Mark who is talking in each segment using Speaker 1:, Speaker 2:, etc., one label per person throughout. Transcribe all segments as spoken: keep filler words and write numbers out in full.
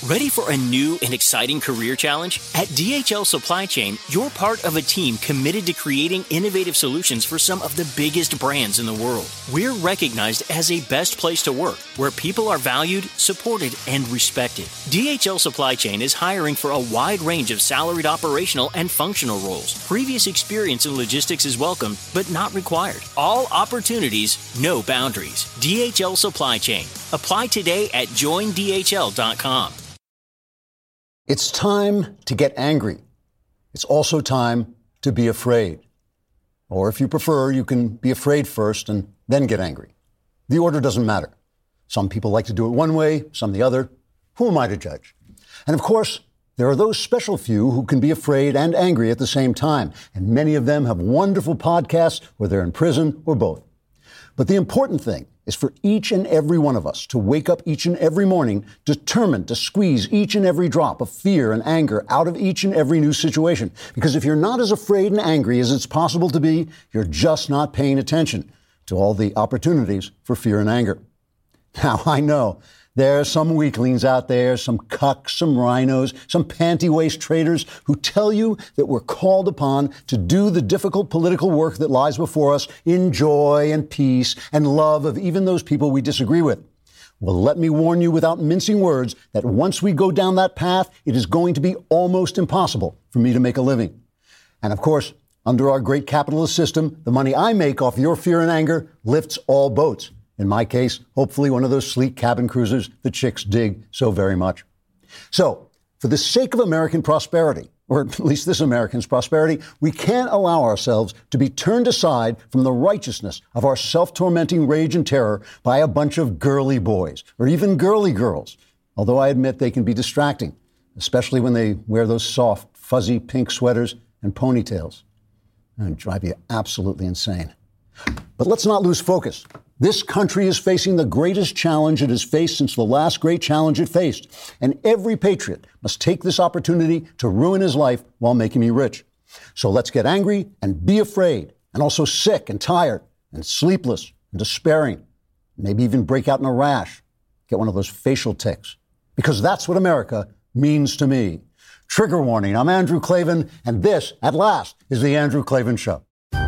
Speaker 1: Ready for a new and exciting career challenge? At D H L Supply Chain, you're part of a team committed to creating innovative solutions for some of the biggest brands in the world. We're recognized as a best place to work, where people are valued, supported, and respected. D H L Supply Chain is hiring for a wide range of salaried operational and functional roles. Previous experience in logistics is welcome, but not required. All opportunities, no boundaries. D H L Supply Chain. Apply today at join D H L dot com.
Speaker 2: It's time to get angry. It's also time to be afraid. Or if you prefer, you can be afraid first and then get angry. The order doesn't matter. Some people like to do it one way, some the other. Who am I to judge? And of course, there are those special few who can be afraid and angry at the same time. And many of them have wonderful podcasts where they're in prison or both. But the important thing is for each and every one of us to wake up each and every morning determined to squeeze each and every drop of fear and anger out of each and every new situation. Because if you're not as afraid and angry as it's possible to be, you're just not paying attention to all the opportunities for fear and anger. Now, I know there are some weaklings out there, some cucks, some rhinos, some panty waist traitors who tell you that we're called upon to do the difficult political work that lies before us in joy and peace and love of even those people we disagree with. Well, let me warn you without mincing words that once we go down that path, it is going to be almost impossible for me to make a living. And of course, under our great capitalist system, the money I make off your fear and anger lifts all boats. In my case, hopefully one of those sleek cabin cruisers the chicks dig so very much. So, for the sake of American prosperity, or at least this American's prosperity, we can't allow ourselves to be turned aside from the righteousness of our self-tormenting rage and terror by a bunch of girly boys, or even girly girls, although I admit they can be distracting, especially when they wear those soft, fuzzy pink sweaters and ponytails. And drive you absolutely insane. But let's not lose focus. This country is facing the greatest challenge it has faced since the last great challenge it faced. And every patriot must take this opportunity to ruin his life while making me rich. So let's get angry and be afraid, and also sick and tired and sleepless and despairing. Maybe even break out in a rash, get one of those facial tics. Because that's what America means to me. Trigger warning, I'm Andrew Klavan, and this, at last, is The Andrew Klavan Show.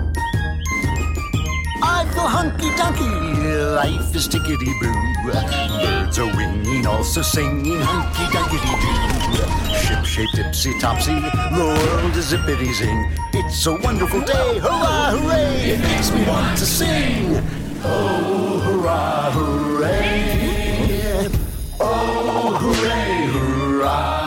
Speaker 3: I feel hunky-dunky, life is tickety-boo. Birds are winging, also singing hunky-dunky-doo. Ship-shaped, tipsy-topsy, the world is zippity-zing. It's a wonderful day, hurrah, hooray! It makes me want to sing. Oh, hurrah, hooray! Oh, hooray, hurrah!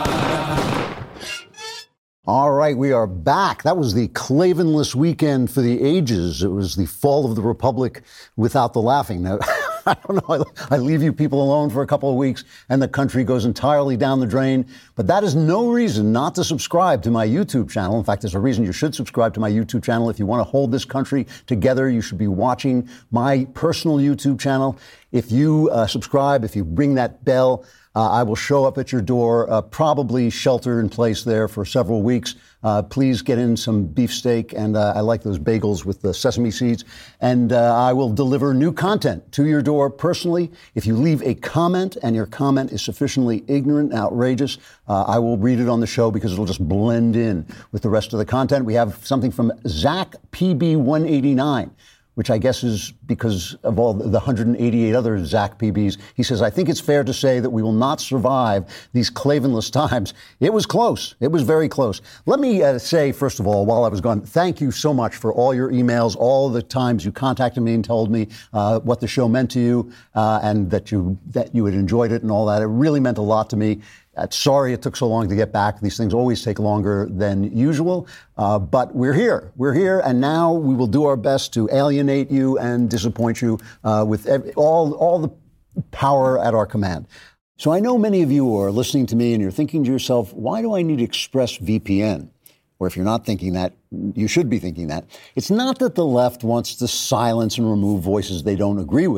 Speaker 2: All right, we are back. That was the Klavanless weekend for the ages. It was the fall of the Republic without the laughing. Now, I don't know, I, I leave you people alone for a couple of weeks and the country goes entirely down the drain. But that is no reason not to subscribe to my YouTube channel. In fact, there's a reason you should subscribe to my YouTube channel. If you want to hold this country together, you should be watching my personal YouTube channel. If you uh, subscribe, if you ring that bell, Uh, I will show up at your door, uh, probably shelter in place there for several weeks. Uh, please get in some beefsteak, and uh, I like those bagels with the sesame seeds. And uh, I will deliver new content to your door personally. If you leave a comment and your comment is sufficiently ignorant and outrageous, uh, I will read it on the show because it'll just blend in with the rest of the content. We have something from Zach P B one eighty-nine. Which I guess is because of all the one hundred eighty-eight other Zach P Bs. He says, I think it's fair to say that we will not survive these Klavanless times. It was close. It was very close. Let me uh, say, first of all, while I was gone, thank you so much for all your emails, all the times you contacted me and told me uh, what the show meant to you uh, and that you that you had enjoyed it and all that. It really meant a lot to me. Uh, sorry it took so long to get back. These things always take longer than usual. Uh, but we're here. We're here. And now we will do our best to alienate you and disappoint you uh, with every, all, all the power at our command. So I know many of you are listening to me and you're thinking to yourself, why do I need ExpressVPN? Or if you're not thinking that, you should be thinking that. It's not that the left wants to silence and remove voices they don't agree with.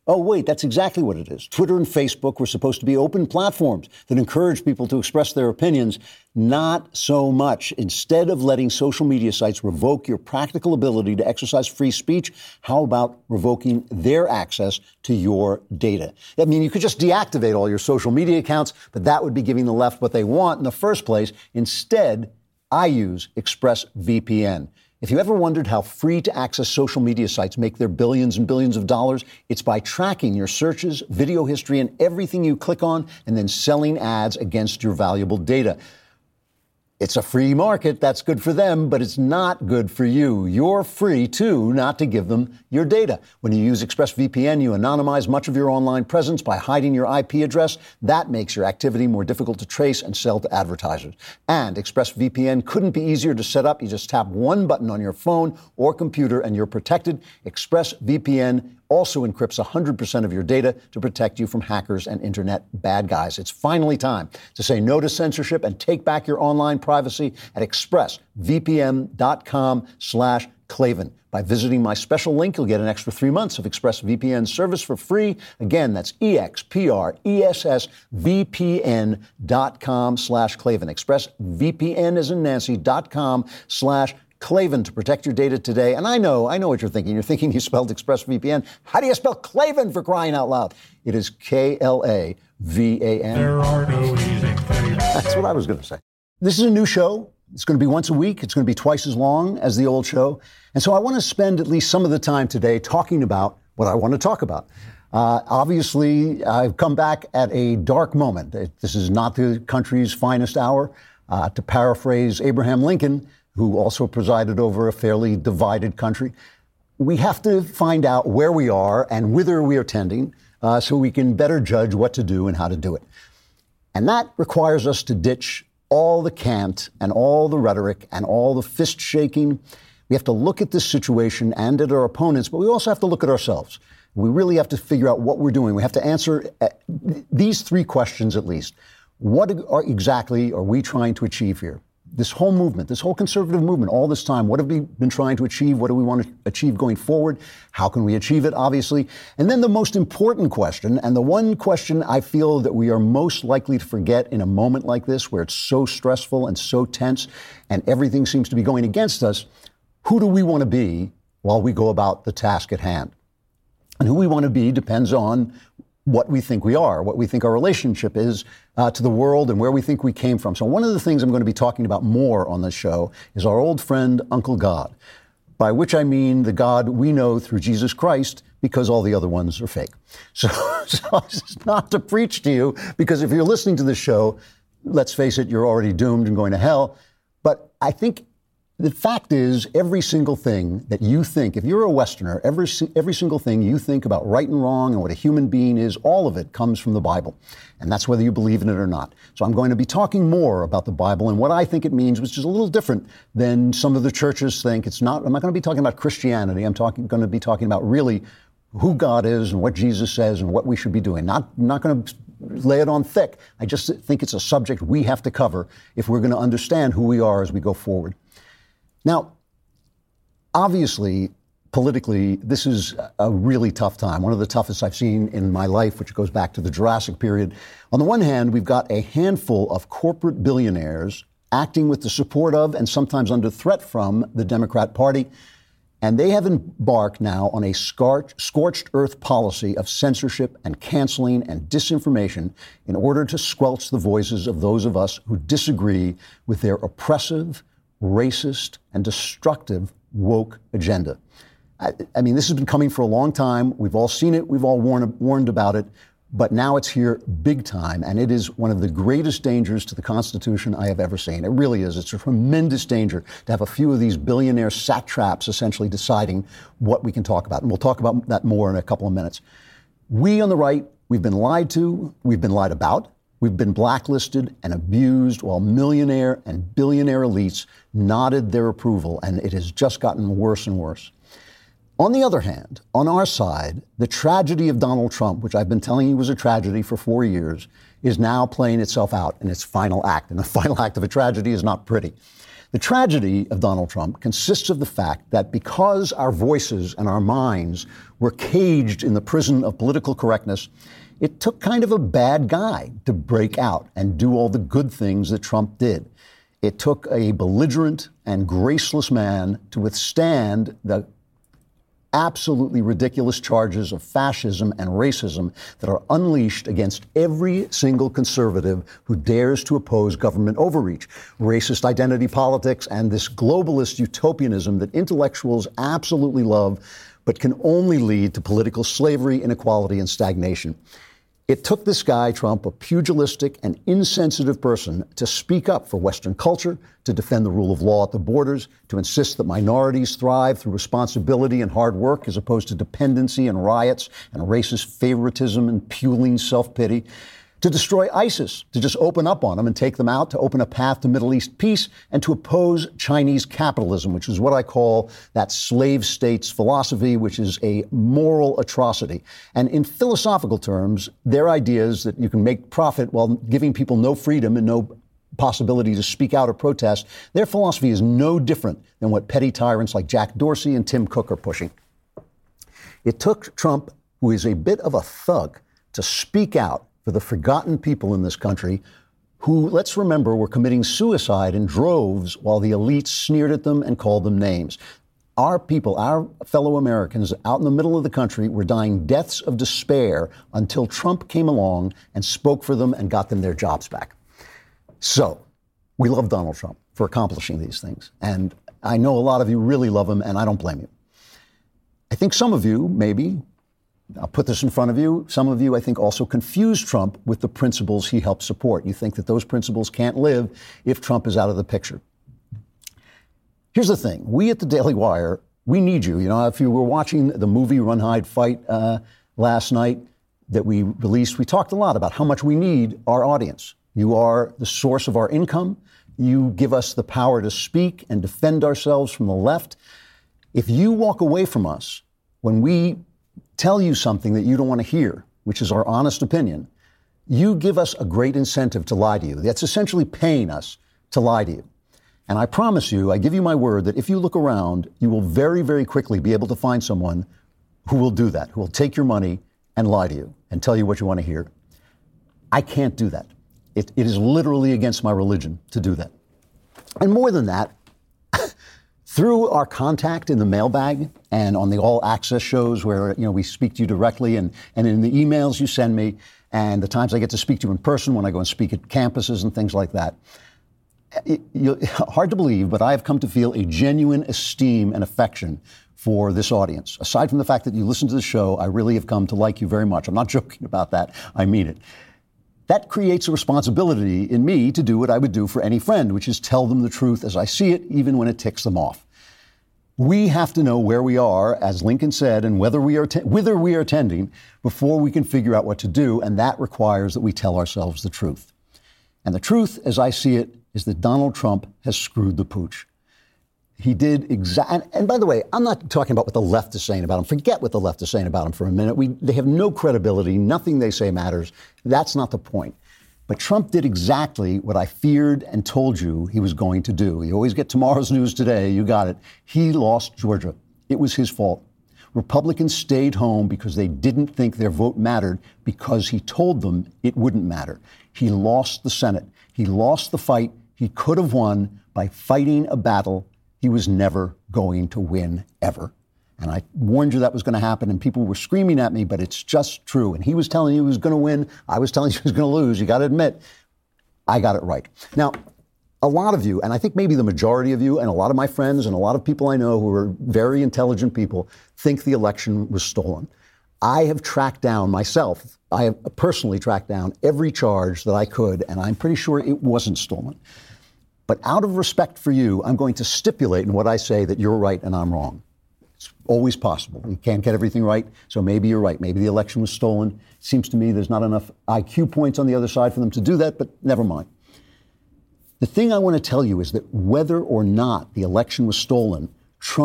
Speaker 2: Oh, wait, that's exactly what it is. Twitter and Facebook were supposed to be open platforms that encourage people to express their opinions. Not so much. Instead of letting social media sites revoke your practical ability to exercise free speech, how about revoking their access to your data? I mean, you could just deactivate all your social media accounts, but that would be giving the left what they want in the first place. Instead, I use ExpressVPN. If you ever wondered how free-to-access social media sites make their billions and billions of dollars, it's by tracking your searches, video history, and everything you click on, and then selling ads against your valuable data. It's a free market. That's good for them, but it's not good for you. You're free, too, not to give them your data. When you use ExpressVPN, you anonymize much of your online presence by hiding your I P address. That makes your activity more difficult to trace and sell to advertisers. And ExpressVPN couldn't be easier to set up. You just tap one button on your phone or computer, and you're protected. ExpressVPN also encrypts one hundred percent of your data to protect you from hackers and internet bad guys. It's finally time to say no to censorship and take back your online privacy at expressvpn.com slash Klavan. By visiting my special link, you'll get an extra three months of ExpressVPN service for free. Again, that's E-X-P-R-E-S-S-V-P-N.com slash Klavan. ExpressVPN as in Nancy, dot com slash Klavan to protect your data today. And I know, I know what you're thinking. You're thinking you spelled ExpressVPN. How do you spell Klavan, for crying out loud? It is K L A V A N.
Speaker 4: There are no easy things.
Speaker 2: That's what I was going to say. This is a new show. It's going to be once a week. It's going to be twice as long as the old show. And so I want to spend at least some of the time today talking about what I want to talk about. Uh, obviously, I've come back at a dark moment. This is not the country's finest hour. Uh, to paraphrase Abraham Lincoln, who also presided over a fairly divided country, we have to find out where we are and whither we are tending uh, so we can better judge what to do and how to do it. And that requires us to ditch all the cant and all the rhetoric and all the fist shaking. We have to look at this situation and at our opponents, but we also have to look at ourselves. We really have to figure out what we're doing. We have to answer these three questions at least. What are exactly are we trying to achieve here? This whole movement, this whole conservative movement, all this time, what have we been trying to achieve? What do we want to achieve going forward? How can we achieve it, obviously? And then the most important question, and the one question I feel that we are most likely to forget in a moment like this, where it's so stressful and so tense, and everything seems to be going against us, who do we want to be while we go about the task at hand? And who we want to be depends on what we think we are, what we think our relationship is uh, to the world, and where we think we came from. So one of the things I'm going to be talking about more on this show is our old friend, Uncle God, by which I mean the God we know through Jesus Christ, because all the other ones are fake. So, so it's not to preach to you, because if you're listening to this show, let's face it, you're already doomed and going to hell. But I think the fact is, every single thing that you think, if you're a Westerner, every every single thing you think about right and wrong and what a human being is, all of it comes from the Bible. And that's whether you believe in it or not. So I'm going to be talking more about the Bible and what I think it means, which is a little different than some of the churches think. It's not, I'm not going to be talking about Christianity. I'm talking, going to be talking about really who God is and what Jesus says and what we should be doing. Not, I'm not going to lay it on thick. I just think it's a subject we have to cover if we're going to understand who we are as we go forward. Now, obviously, politically, this is a really tough time, one of the toughest I've seen in my life, which goes back to the Jurassic period. On the one hand, we've got a handful of corporate billionaires acting with the support of and sometimes under threat from the Democrat Party, and they have embarked now on a scorched, scorched earth policy of censorship and canceling and disinformation in order to squelch the voices of those of us who disagree with their oppressive, racist, and destructive woke agenda. I, I mean, this has been coming for a long time. We've all seen it. We've all warned, warned about it. But now it's here big time, and it is one of the greatest dangers to the Constitution I have ever seen. It really is. It's a tremendous danger to have a few of these billionaire satraps essentially deciding what we can talk about. And we'll talk about that more in a couple of minutes. We on the right, we've been lied to, we've been lied about. We've been blacklisted and abused while millionaire and billionaire elites nodded their approval, and it has just gotten worse and worse. On the other hand, on our side, the tragedy of Donald Trump, which I've been telling you was a tragedy for four years, is now playing itself out in its final act. And the final act of a tragedy is not pretty. The tragedy of Donald Trump consists of the fact that because our voices and our minds were caged in the prison of political correctness, it took kind of a bad guy to break out and do all the good things that Trump did. It took a belligerent and graceless man to withstand the absolutely ridiculous charges of fascism and racism that are unleashed against every single conservative who dares to oppose government overreach, racist identity politics, and this globalist utopianism that intellectuals absolutely love, but can only lead to political slavery, inequality, and stagnation. It took this guy, Trump, a pugilistic and insensitive person, to speak up for Western culture, to defend the rule of law at the borders, to insist that minorities thrive through responsibility and hard work as opposed to dependency and riots and racist favoritism and puling self-pity, to destroy ISIS, to just open up on them and take them out, to open a path to Middle East peace, and to oppose Chinese capitalism, which is what I call that slave states philosophy, which is a moral atrocity. And in philosophical terms, their ideas that you can make profit while giving people no freedom and no possibility to speak out or protest, their philosophy is no different than what petty tyrants like Jack Dorsey and Tim Cook are pushing. It took Trump, who is a bit of a thug, to speak out for the forgotten people in this country who, let's remember, were committing suicide in droves while the elites sneered at them and called them names. Our people, our fellow Americans out in the middle of the country were dying deaths of despair until Trump came along and spoke for them and got them their jobs back. So we love Donald Trump for accomplishing these things. And I know a lot of you really love him, and I don't blame you. I think some of you, maybe, I'll put this in front of you. Some of you, I think, also confuse Trump with the principles he helped support. You think that those principles can't live if Trump is out of the picture. Here's the thing. We at the Daily Wire, we need you. You know, if you were watching the movie Run, Hide, Fight uh, last night that we released, we talked a lot about how much we need our audience. You are the source of our income. You give us the power to speak and defend ourselves from the left. If you walk away from us when we tell you something that you don't want to hear, which is our honest opinion, you give us a great incentive to lie to you. That's essentially paying us to lie to you. And I promise you, I give you my word that if you look around, you will very, very quickly be able to find someone who will do that, who will take your money and lie to you and tell you what you want to hear. I can't do that. It, it is literally against my religion to do that. And more than that, through our contact in the mailbag and on the All Access shows where, you know, we speak to you directly, and, and in the emails you send me and the times I get to speak to you in person when I go and speak at campuses and things like that, it, you, hard to believe, but I have come to feel a genuine esteem and affection for this audience. Aside from the fact that you listen to the show, I really have come to like you very much. I'm not joking about that. I mean it. That creates a responsibility in me to do what I would do for any friend, which is tell them the truth as I see it, even when it ticks them off. We have to know where we are, as Lincoln said, and whether we are te- whither we are tending before we can figure out what to do, and that requires that we tell ourselves the truth. And the truth, as I see it, is that Donald Trump has screwed the pooch. He did exactly, and, and by the way, I'm not talking about what the left is saying about him. Forget what the left is saying about him for a minute. We, they have no credibility. Nothing they say matters. That's not the point. But Trump did exactly what I feared and told you he was going to do. You always get tomorrow's news today. You got it. He lost Georgia. It was his fault. Republicans stayed home because they didn't think their vote mattered because he told them it wouldn't matter. He lost the Senate. He lost the fight he could have won by fighting a battle he was never going to win, ever. And I warned you that was going to happen, and people were screaming at me, but it's just true. And he was telling you he was going to win. I was telling you he was going to lose. You got to admit, I got it right. Now, a lot of you, and I think maybe the majority of you, and a lot of my friends and a lot of people I know who are very intelligent people, think the election was stolen. I have tracked down myself. I have personally tracked down every charge that I could, and I'm pretty sure it wasn't stolen. But out of respect for you, I'm going to stipulate in what I say that you're right and I'm wrong. It's always possible. You can't get everything right, so maybe you're right. Maybe the election was stolen. It seems to me there's not enough I Q points on the other side for them to do that, but never mind. The thing I want to tell you is that whether or not the election was stolen, Trump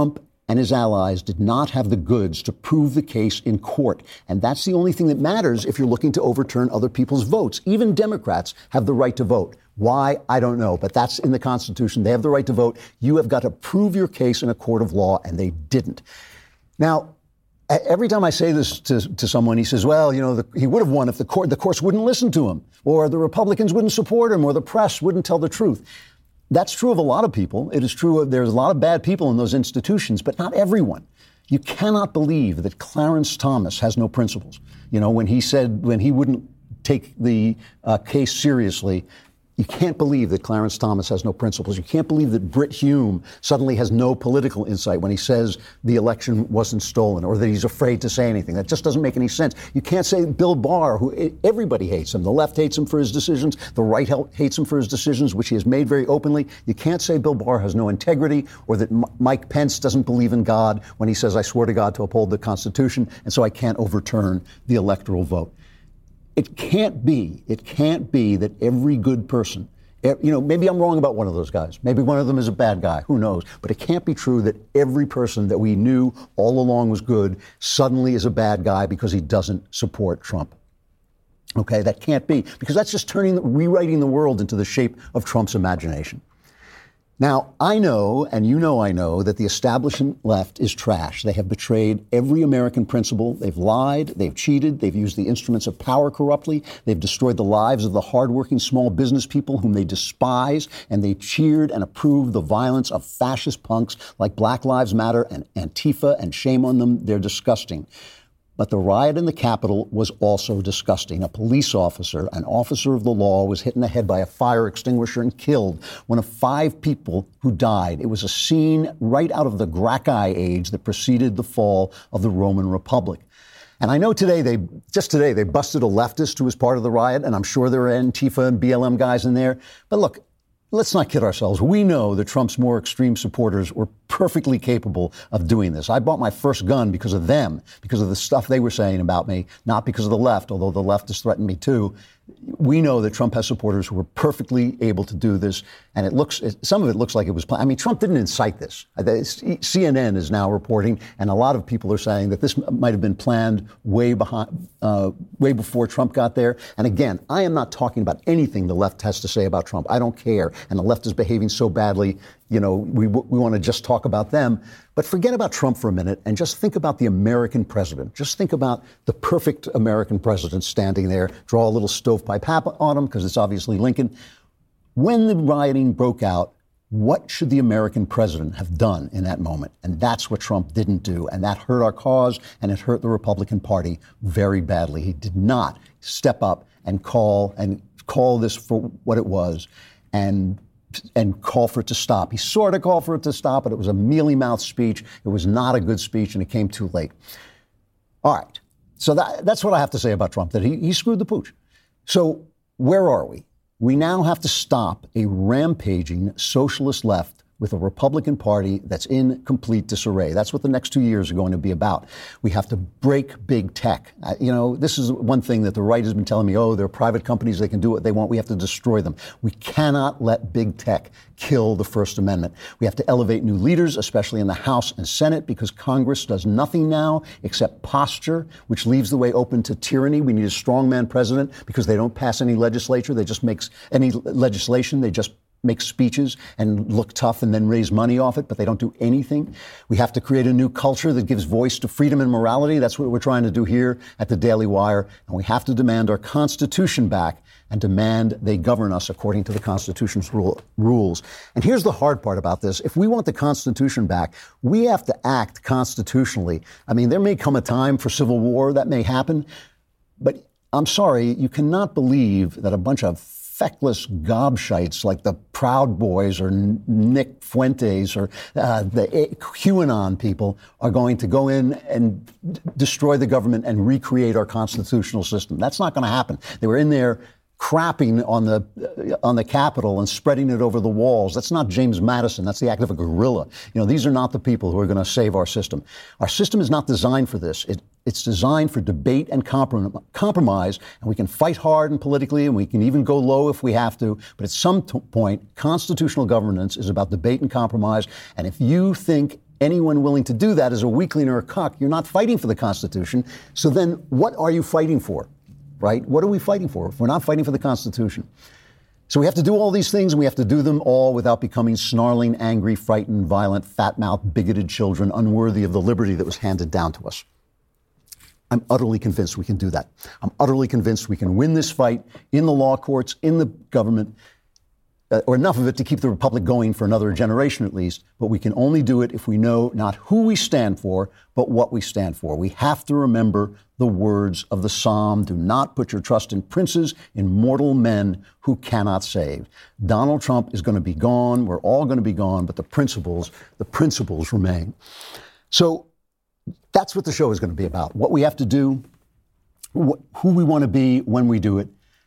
Speaker 2: and his allies did not have the goods to prove the case in court. And that's the only thing that matters if you're looking to overturn other people's votes. Even Democrats have the right to vote. Why? I don't know. But that's in the Constitution. They have the right to vote. You have got to prove your case in a court of law, and they didn't. Now, every time I say this to, to someone, he says, well, you know, the, he would have won if the court, the courts wouldn't listen to him, or the Republicans wouldn't support him, or the press wouldn't tell the truth. That's true of a lot of people. It is true of, there's a lot of bad people in those institutions, but not everyone. You cannot believe that Clarence Thomas has no principles. You know, when he said, when he wouldn't take the uh, case seriously, you can't believe that Clarence Thomas has no principles. You can't believe that Brit Hume suddenly has no political insight when he says the election wasn't stolen, or that he's afraid to say anything. That just doesn't make any sense. You can't say Bill Barr, who everybody hates him. The left hates him for his decisions. The right hates him for his decisions, which he has made very openly. You can't say Bill Barr has no integrity, or that M- Mike Pence doesn't believe in God when he says, I swear to God to uphold the Constitution, and so I can't overturn the electoral vote. It can't be, it can't be that every good person, you know, maybe I'm wrong about one of those guys. Maybe one of them is a bad guy. Who knows? But it can't be true that every person that we knew all along was good suddenly is a bad guy because he doesn't support Trump. Okay, that can't be, because that's just turning, rewriting the world into the shape of Trump's imagination. Now, I know, and you know I know, that the establishment left is trash. They have betrayed every American principle. They've lied, they've cheated, they've used the instruments of power corruptly, they've destroyed the lives of the hardworking small business people whom they despise, and they cheered and approved the violence of fascist punks like Black Lives Matter and Antifa, and shame on them, they're disgusting. But the riot in the Capitol was also disgusting. A police officer, an officer of the law, was hit in the head by a fire extinguisher and killed one of five people who died. It was a scene right out of the Gracchi age that preceded the fall of the Roman Republic. And I know today, they just today, they busted a leftist who was part of the riot, and I'm sure there are Antifa and B L M guys in there. But look, let's not kid ourselves. We know that Trump's more extreme supporters were perfectly capable of doing this. I bought my first gun because of them, because of the stuff they were saying about me, not because of the left, although the left has threatened me too. We know that Trump has supporters who were perfectly able to do this, and it looks, some of it looks like it was planned. I mean, Trump didn't incite this. C N N is now reporting, and a lot of people are saying that this might have been planned way behind, uh, way before Trump got there. And again, I am not talking about anything the left has to say about Trump. I don't care, and the left is behaving so badly. You know, we we want to just talk about them. But forget about Trump for a minute and just think about the American president. Just think about the perfect American president standing there. Draw a little stovepipe hat on him because it's obviously Lincoln. When the rioting broke out, what should the American president have done in that moment? And that's what Trump didn't do. And that hurt our cause, and it hurt the Republican Party very badly. He did not step up and call and call this for what it was and and call for it to stop. He sort of called for it to stop, but it was a mealy-mouthed speech. It was not a good speech, and it came too late. All right. So that, that's what I have to say about Trump, that he, he screwed the pooch. So where are we? We now have to stop a rampaging socialist left with a Republican Party that's in complete disarray. That's what the next two years are going to be about. We have to break big tech. Uh, you know, this is one thing that the right has been telling me, oh, they're private companies, they can do what they want. We have to destroy them. We cannot let big tech kill the First Amendment. We have to elevate new leaders, especially in the House and Senate, because Congress does nothing now except posture, which leaves the way open to tyranny. We need a strongman president because they don't pass any legislature. They just make any legislation. They just make speeches and look tough and then raise money off it, but they don't do anything. We have to create a new culture that gives voice to freedom and morality. That's what we're trying to do here at the Daily Wire. And we have to demand our Constitution back and demand they govern us according to the Constitution's rule, rules. And here's the hard part about this. If we want the Constitution back, we have to act constitutionally. I mean, there may come a time for civil war. That may happen. But I'm sorry, you cannot believe that a bunch of feckless gobshites like the Proud Boys or Nick Fuentes or uh, the QAnon people are going to go in and d- destroy the government and recreate our constitutional system. That's not going to happen. They were in there crapping on the uh, on the Capitol and spreading it over the walls. That's not James Madison. That's the act of a guerrilla. You know, these are not the people who are going to save our system. Our system is not designed for this. It, it's designed for debate and comprom- compromise, and we can fight hard and politically, and we can even go low if we have to. But at some t- point, constitutional governance is about debate and compromise. And if you think anyone willing to do that is a weakling or a cuck. You're not fighting for the Constitution. So then what are you fighting for, right? What are we fighting for if we're not fighting for the Constitution? So we have to do all these things, and we have to do them all without becoming snarling, angry, frightened, violent, fat-mouthed, bigoted children unworthy of the liberty that was handed down to us. I'm utterly convinced we can do that. I'm utterly convinced we can win this fight in the law courts, in the government, uh, or enough of it to keep the republic going for another generation at least. But we can only do it if we know not who we stand for, but what we stand for. We have to remember the words of the psalm, do not put your trust in princes, in mortal men who cannot save. Donald Trump is going to be gone. We're all going to be gone, but the principles, the principles remain. So that's what the show is going to be about. What we have to do, wh- who we want to be when we do it,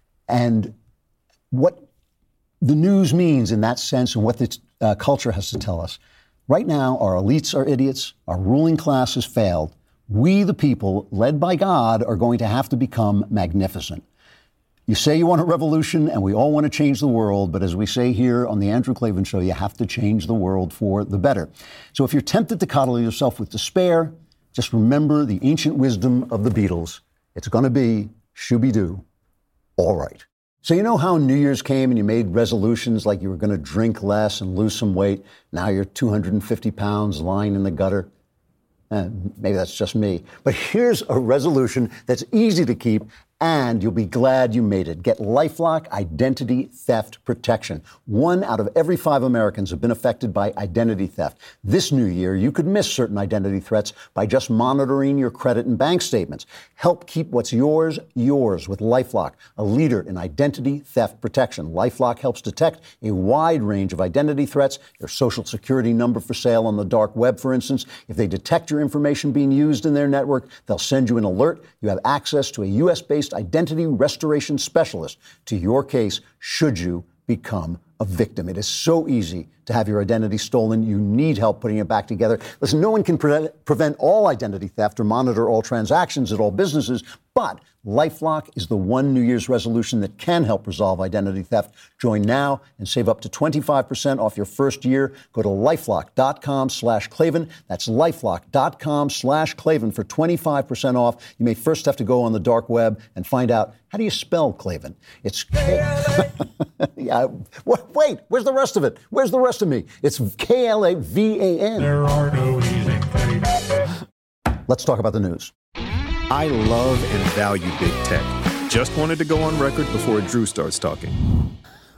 Speaker 2: and what the news means in that sense and what the uh, culture has to tell us. Right now, our elites are idiots. Our ruling class has failed. We, the people, led by God, are going to have to become magnificent. You say you want a revolution, and we all want to change the world, but as we say here on the Andrew Klavan Show, you have to change the world for the better. So if you're tempted to coddle yourself with despair, just remember the ancient wisdom of the Beatles. It's going to be shooby-doo, all right. So you know how New Year's came and you made resolutions like you were going to drink less and lose some weight? Now you're two hundred fifty pounds lying in the gutter. Eh, maybe that's just me. But here's a resolution that's easy to keep, and you'll be glad you made it. Get LifeLock Identity Theft Protection. One out of every five Americans have been affected by identity theft. This new year, you could miss certain identity threats by just monitoring your credit and bank statements. Help keep what's yours, yours with LifeLock, a leader in identity theft protection. LifeLock helps detect a wide range of identity threats. Your social security number for sale on the dark web, for instance. If they detect your information being used in their network, they'll send you an alert. You have access to a U S-based identity restoration specialist to your case should you become a victim. It is so easy to have your identity stolen. You need help putting it back together. Listen, no one can pre- prevent all identity theft or monitor all transactions at all businesses, but LifeLock is the one New Year's resolution that can help resolve identity theft. Join now and save up to twenty-five percent off your first year. Go to LifeLock.com slash Klavan. That's LifeLock.com slash Klavan for twenty-five percent off. You may first have to go on the dark web and find out, how do you spell Klavan? It's K- yeah. Wait, where's the rest of it? Where's the rest of me? It's K L A V A N.
Speaker 4: There are no easy things.
Speaker 2: Let's talk about the news.
Speaker 5: I love and value big tech. Just wanted to go on record before Drew starts talking.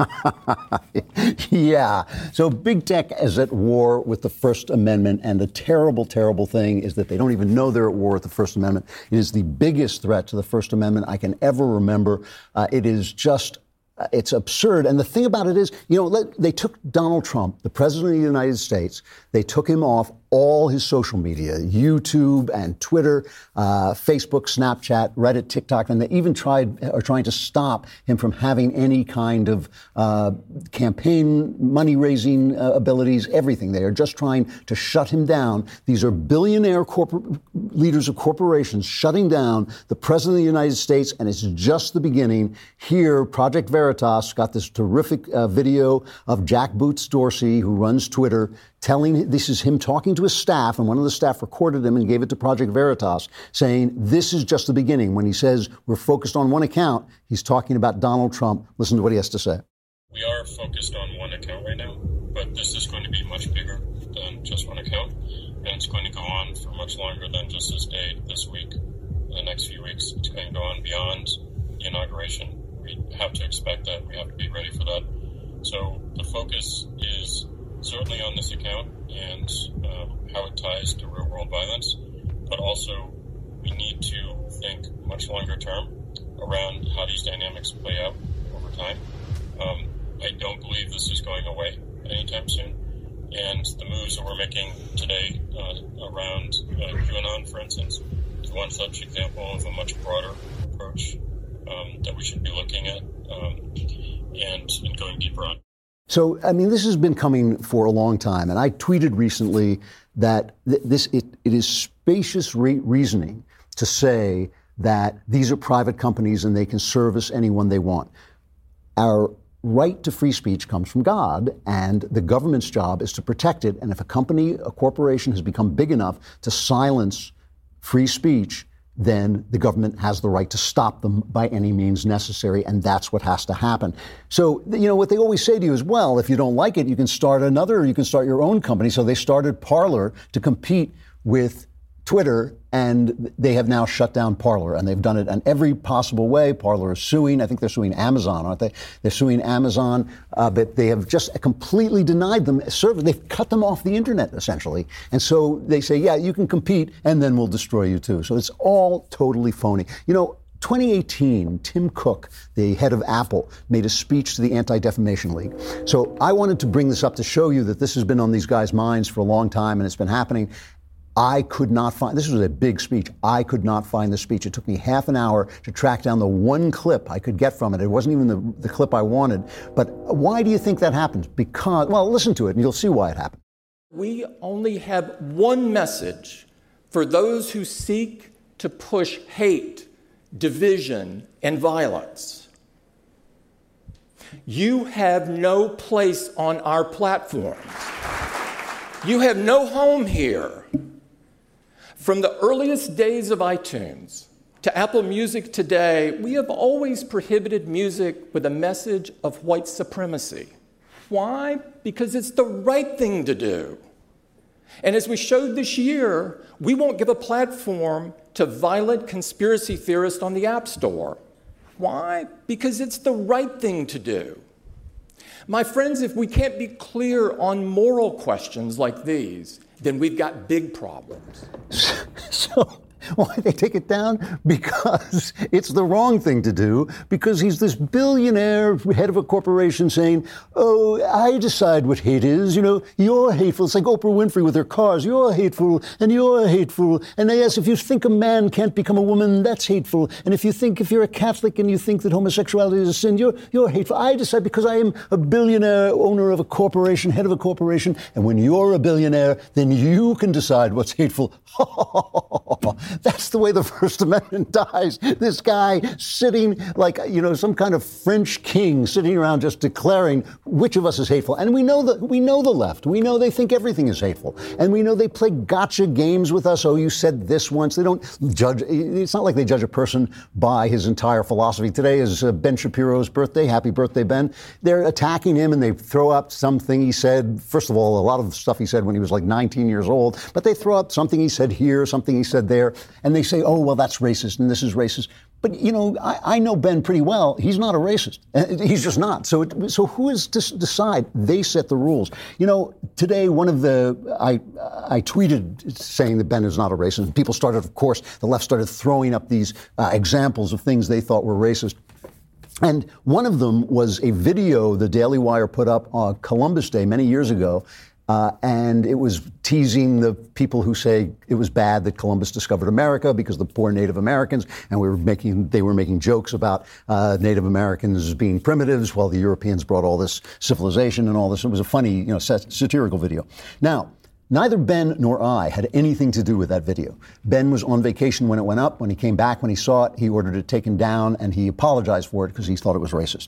Speaker 2: Yeah. So big tech is at war with the First Amendment. And the terrible, terrible thing is that they don't even know they're at war with the First Amendment. It is the biggest threat to the First Amendment I can ever remember. Uh, it is just Uh, it's absurd. And the thing about it is, you know, let, they took Donald Trump, the president of the United States, they took him off all his social media, YouTube and Twitter, uh, Facebook, Snapchat, Reddit, TikTok, and they even tried, are trying to stop him from having any kind of uh, campaign money-raising uh, abilities, everything. They are just trying to shut him down. These are billionaire corpor- leaders of corporations shutting down the president of the United States, and it's just the beginning. Here, Project Veritas got this terrific uh, video of Jack Boots Dorsey, who runs Twitter, telling, this is him talking to his staff, and one of the staff recorded him and gave it to Project Veritas, saying, this is just the beginning. When he says we're focused on one account, he's talking about Donald Trump. Listen to what he has to say.
Speaker 6: We are focused on one account right now, but this is going to be much bigger than just one account, and it's going to go on for much longer than just this day, this week, the next few weeks. It's going to go on beyond the inauguration. We have to expect that. We have to be ready for that. So the focus is certainly on this account and um, how it ties to real-world violence, but also we need to think much longer term around how these dynamics play out over time. Um, I don't believe this is going away anytime soon, and the moves that we're making today uh, around uh, QAnon, for instance, is one such example of a much broader approach um, that we should be looking at um, and, and going deeper on.
Speaker 2: So, I mean, this has been coming for a long time, and I tweeted recently that th- this it, it is spacious re- reasoning to say that these are private companies and they can service anyone they want. Our right to free speech comes from God, and the government's job is to protect it. And if a company, a corporation has become big enough to silence free speech, then the government has the right to stop them by any means necessary, and that's what has to happen. So, you know, what they always say to you is, well, if you don't like it, you can start another, you can start your own company. So they started Parler to compete with Twitter, and they have now shut down Parler, and they've done it in every possible way. Parler is suing. I think they're suing Amazon, aren't they? They're suing Amazon, uh, but they have just completely denied them service. They've cut them off the internet, essentially. And so they say, yeah, you can compete, and then we'll destroy you too. So it's all totally phony. You know, twenty eighteen, Tim Cook, the head of Apple, made a speech to the Anti-Defamation League. So I wanted to bring this up to show you that this has been on these guys' minds for a long time, and it's been happening. I could not find, this was a big speech, I could not find the speech. It took me half an hour to track down the one clip I could get from it. It wasn't even the, the clip I wanted. But why do you think that happens? Because, well, listen to it and you'll see why it happened.
Speaker 7: We only have one message for those who seek to push hate, division, and violence. You have no place on our platform. You have no home here. From the earliest days of iTunes to Apple Music today, we have always prohibited music with a message of white supremacy. Why? Because it's the right thing to do. And as we showed this year, we won't give a platform to violent conspiracy theorists on the App Store. Why? Because it's the right thing to do. My friends, if we can't be clear on moral questions like these, then we've got big problems.
Speaker 2: So why they take it down? Because it's the wrong thing to do, because he's this billionaire head of a corporation saying, oh, I decide what hate is, you know, you're hateful. It's like Oprah Winfrey with her cars, you're hateful, and you're hateful. And yes, if you think a man can't become a woman, that's hateful. And if you think, if you're a Catholic and you think that homosexuality is a sin, you're, you're hateful. I decide because I am a billionaire, owner of a corporation, head of a corporation, and when you're a billionaire, then you can decide what's hateful. That's the way the First Amendment dies. This guy sitting like, you know, some kind of French king sitting around just declaring which of us is hateful. And we know that we know the left. We know they think everything is hateful. And we know they play gotcha games with us. Oh, you said this once. They don't judge. It's not like they judge a person by his entire philosophy. Today is uh, Ben Shapiro's birthday. Happy birthday, Ben. They're attacking him and they throw up something he said. First of all, a lot of stuff he said when he was like nineteen years old. But they throw up something he said here, something he said there. And they say, oh, well, that's racist and this is racist. But, you know, I, I know Ben pretty well. He's not a racist. He's just not. So it, so who is to decide? They set the rules. You know, today, one of the, I, I tweeted saying that Ben is not a racist. People started, of course, the left started throwing up these uh, examples of things they thought were racist. And one of them was a video the Daily Wire put up on Columbus Day many years ago. Uh, and it was teasing the people who say it was bad that Columbus discovered America because the poor Native Americans, and we were making, they were making jokes about uh, Native Americans being primitives while the Europeans brought all this civilization and all this. It was a funny, you know, sat- satirical video. Now, neither Ben nor I had anything to do with that video. Ben was on vacation when it went up. When he came back, when he saw it, he ordered it taken down, and he apologized for it because he thought it was racist.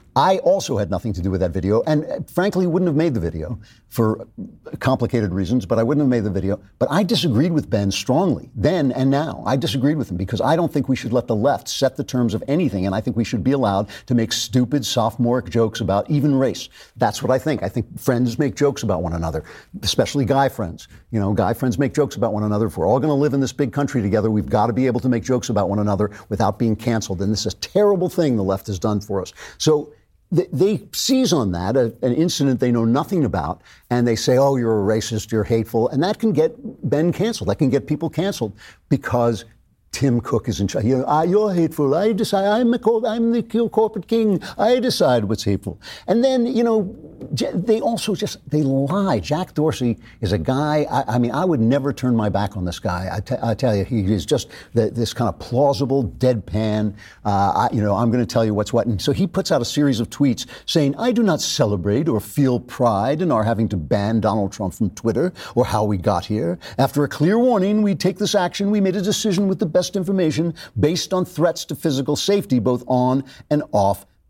Speaker 2: I also had nothing to do with that video, and frankly wouldn't have made the video for complicated reasons, but I wouldn't have made the video. But I disagreed with Ben strongly, then and now. I disagreed with him because I don't think we should let the left set the terms of anything, and I think we should be allowed to make stupid, sophomoric jokes about even race. That's what I think. I think friends make jokes about one another, especially guy friends. You know, guy friends make jokes about one another. If we're all going to live in this big country together, we've got to be able to make jokes about one another without being canceled, and this is a terrible thing the left has done for us. So they seize on that, a, an incident they know nothing about, and they say, oh, you're a racist, you're hateful. And that can get Ben canceled. That can get people canceled because Tim Cook is in charge. You know, ah, you're hateful. I decide. I'm, a cor- I'm the corporate king. I decide what's hateful. And then, you know, they also just, they lie. Jack Dorsey is a guy, I, I mean, I would never turn my back on this guy. I, t- I tell you, he is just the, this kind of plausible deadpan, uh, I, you know, I'm going to tell you what's what. And so he puts out a series of tweets saying, I do not celebrate or feel pride in our having to ban Donald Trump from Twitter or how we got here. After a clear warning, we take this action. We made a decision with the best information based on threats to physical safety, both on and off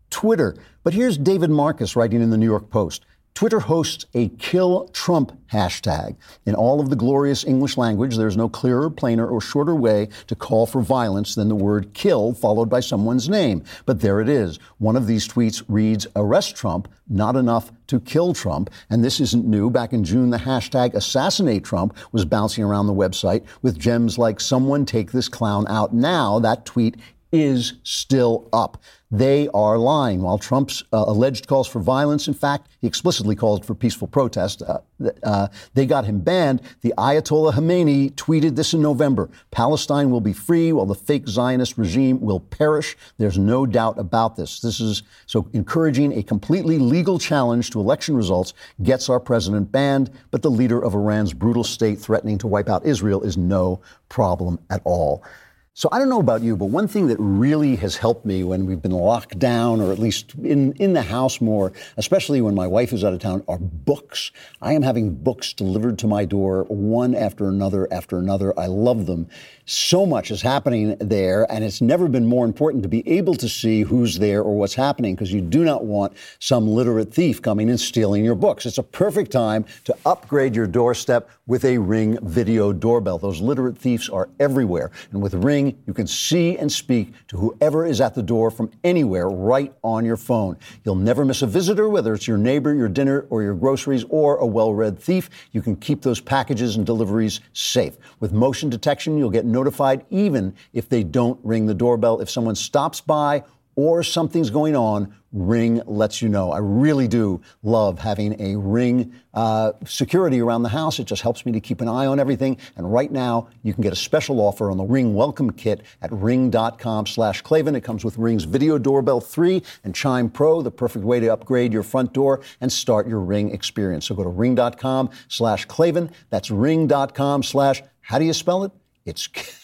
Speaker 2: Twitter. But here's David Marcus writing in the New York Post. Twitter hosts a Kill Trump hashtag. In all of the glorious English language, there's no clearer, plainer, or shorter way to call for violence than the word kill followed by someone's name. But there it is. One of these tweets reads, arrest Trump, not enough to kill Trump. And this isn't new. Back in June, the hashtag assassinate Trump was bouncing around the website with gems like someone take this clown out now. That tweet is still up. They are lying. While Trump's uh, alleged calls for violence, in fact, he explicitly called for peaceful protest, uh, uh, they got him banned. The Ayatollah Khamenei tweeted this in November. Palestine will be free while the fake Zionist regime will perish. There's no doubt about this. This is so encouraging a completely legal challenge to election results gets our president banned, but the leader of Iran's brutal state threatening to wipe out Israel is no problem at all. So I don't know about you, but one thing that really has helped me when we've been locked down, or at least in, in the house more, especially when my wife is out of town, are books. I am having books delivered to my door one after another after another. I love them. So much is happening there, and it's never been more important to be able to see who's there or what's happening, because you do not want some literate thief coming and stealing your books. It's a perfect time to upgrade your doorstep with a Ring video doorbell. Those literate thieves are everywhere, and with Ring, you can see and speak to whoever is at the door from anywhere right on your phone. You'll never miss a visitor, whether it's your neighbor, your dinner, or your groceries, or a well-read thief. You can keep those packages and deliveries safe. With motion detection, you'll get notified even if they don't ring the doorbell. If someone stops by or something's going on, Ring lets you know. I really do love having a Ring uh, security around the house. It just helps me to keep an eye on everything. And right now, you can get a special offer on the Ring Welcome Kit at ring.com slash Klavan. It comes with Ring's Video Doorbell three and Chime Pro, the perfect way to upgrade your front door and start your Ring experience. So go to ring.com slash Klavan. That's ring.com slash, how do you spell it? It's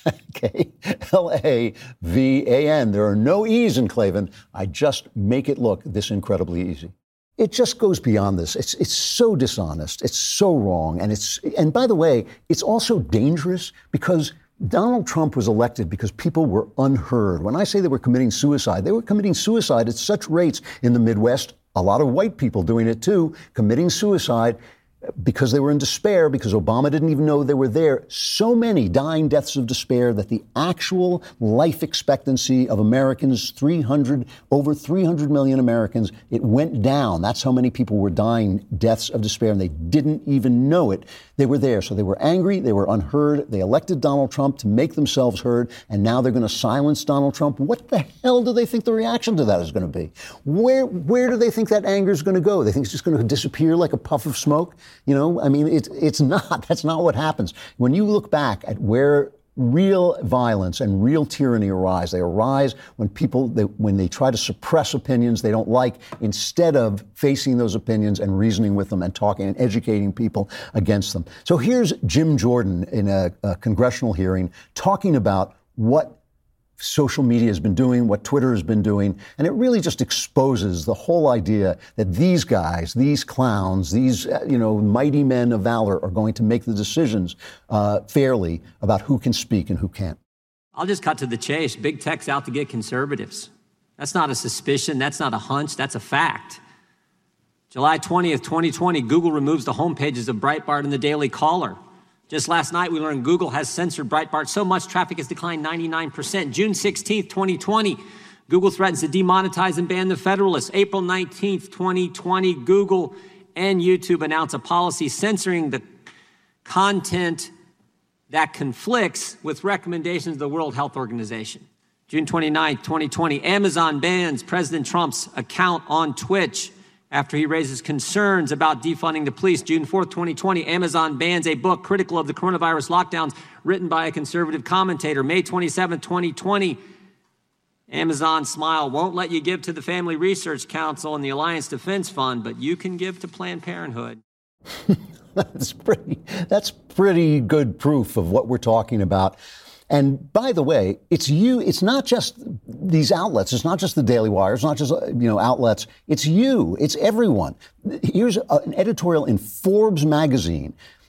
Speaker 2: K L A V A N. There are no E's in Klavan. I just make it look this incredibly easy. It just goes beyond this. It's it's so dishonest. It's so wrong. And it's and by the way, it's also dangerous because Donald Trump was elected because people were unheard. When I say they were committing suicide, they were committing suicide at such rates in the Midwest. A lot of white people doing it too, committing suicide because they were in despair, because Obama didn't even know they were there. So many dying deaths of despair that the actual life expectancy of Americans, three hundred, over three hundred million Americans, it went down. That's how many people were dying deaths of despair, and they didn't even know it. They were there. So they were angry. They were unheard. They elected Donald Trump to make themselves heard, and now they're going to silence Donald Trump. What the hell do they think the reaction to that is going to be? Where, where do they think that anger is going to go? They think it's just going to disappear like a puff of smoke? You know, I mean, it's it's not. That's not what happens. When you look back at where real violence and real tyranny arise, they arise when people, they, when they try to suppress opinions they don't like, instead of facing those opinions and reasoning with them and talking and educating people against them. So here's Jim Jordan in a, a congressional hearing talking about what social media has been doing, what Twitter has been doing, and it really just exposes the whole idea that these guys, these clowns, these, uh, you know, mighty men of valor are going to make the decisions uh, fairly about who can speak and who can't.
Speaker 8: I'll just cut to the chase. Big tech's out to get conservatives. That's not a suspicion. That's not a hunch. That's a fact. July twentieth, twenty twenty, Google removes the homepages of Breitbart and the Daily Caller. Just last night, we learned Google has censored Breitbart so much traffic has declined ninety-nine percent. June sixteenth, twenty twenty, Google threatens to demonetize and ban the Federalist. April nineteenth, twenty twenty, Google and YouTube announce a policy censoring the content that conflicts with recommendations of the World Health Organization. June twenty-ninth, twenty twenty, Amazon bans President Trump's account on Twitch after he raises concerns about defunding the police. June fourth, twenty twenty, Amazon bans a book critical of the coronavirus lockdowns written by a conservative commentator. May twenty-seventh, twenty twenty, Amazon Smile won't let you give to the Family Research Council and the Alliance Defense Fund, but you can give to Planned Parenthood.
Speaker 2: That's pretty, that's pretty good proof of what we're talking about. And by the way, it's you, it's not just these outlets. It's not just the Daily Wire. It's not just, you know, outlets. It's you. It's everyone. Here's a, an editorial in Forbes magazine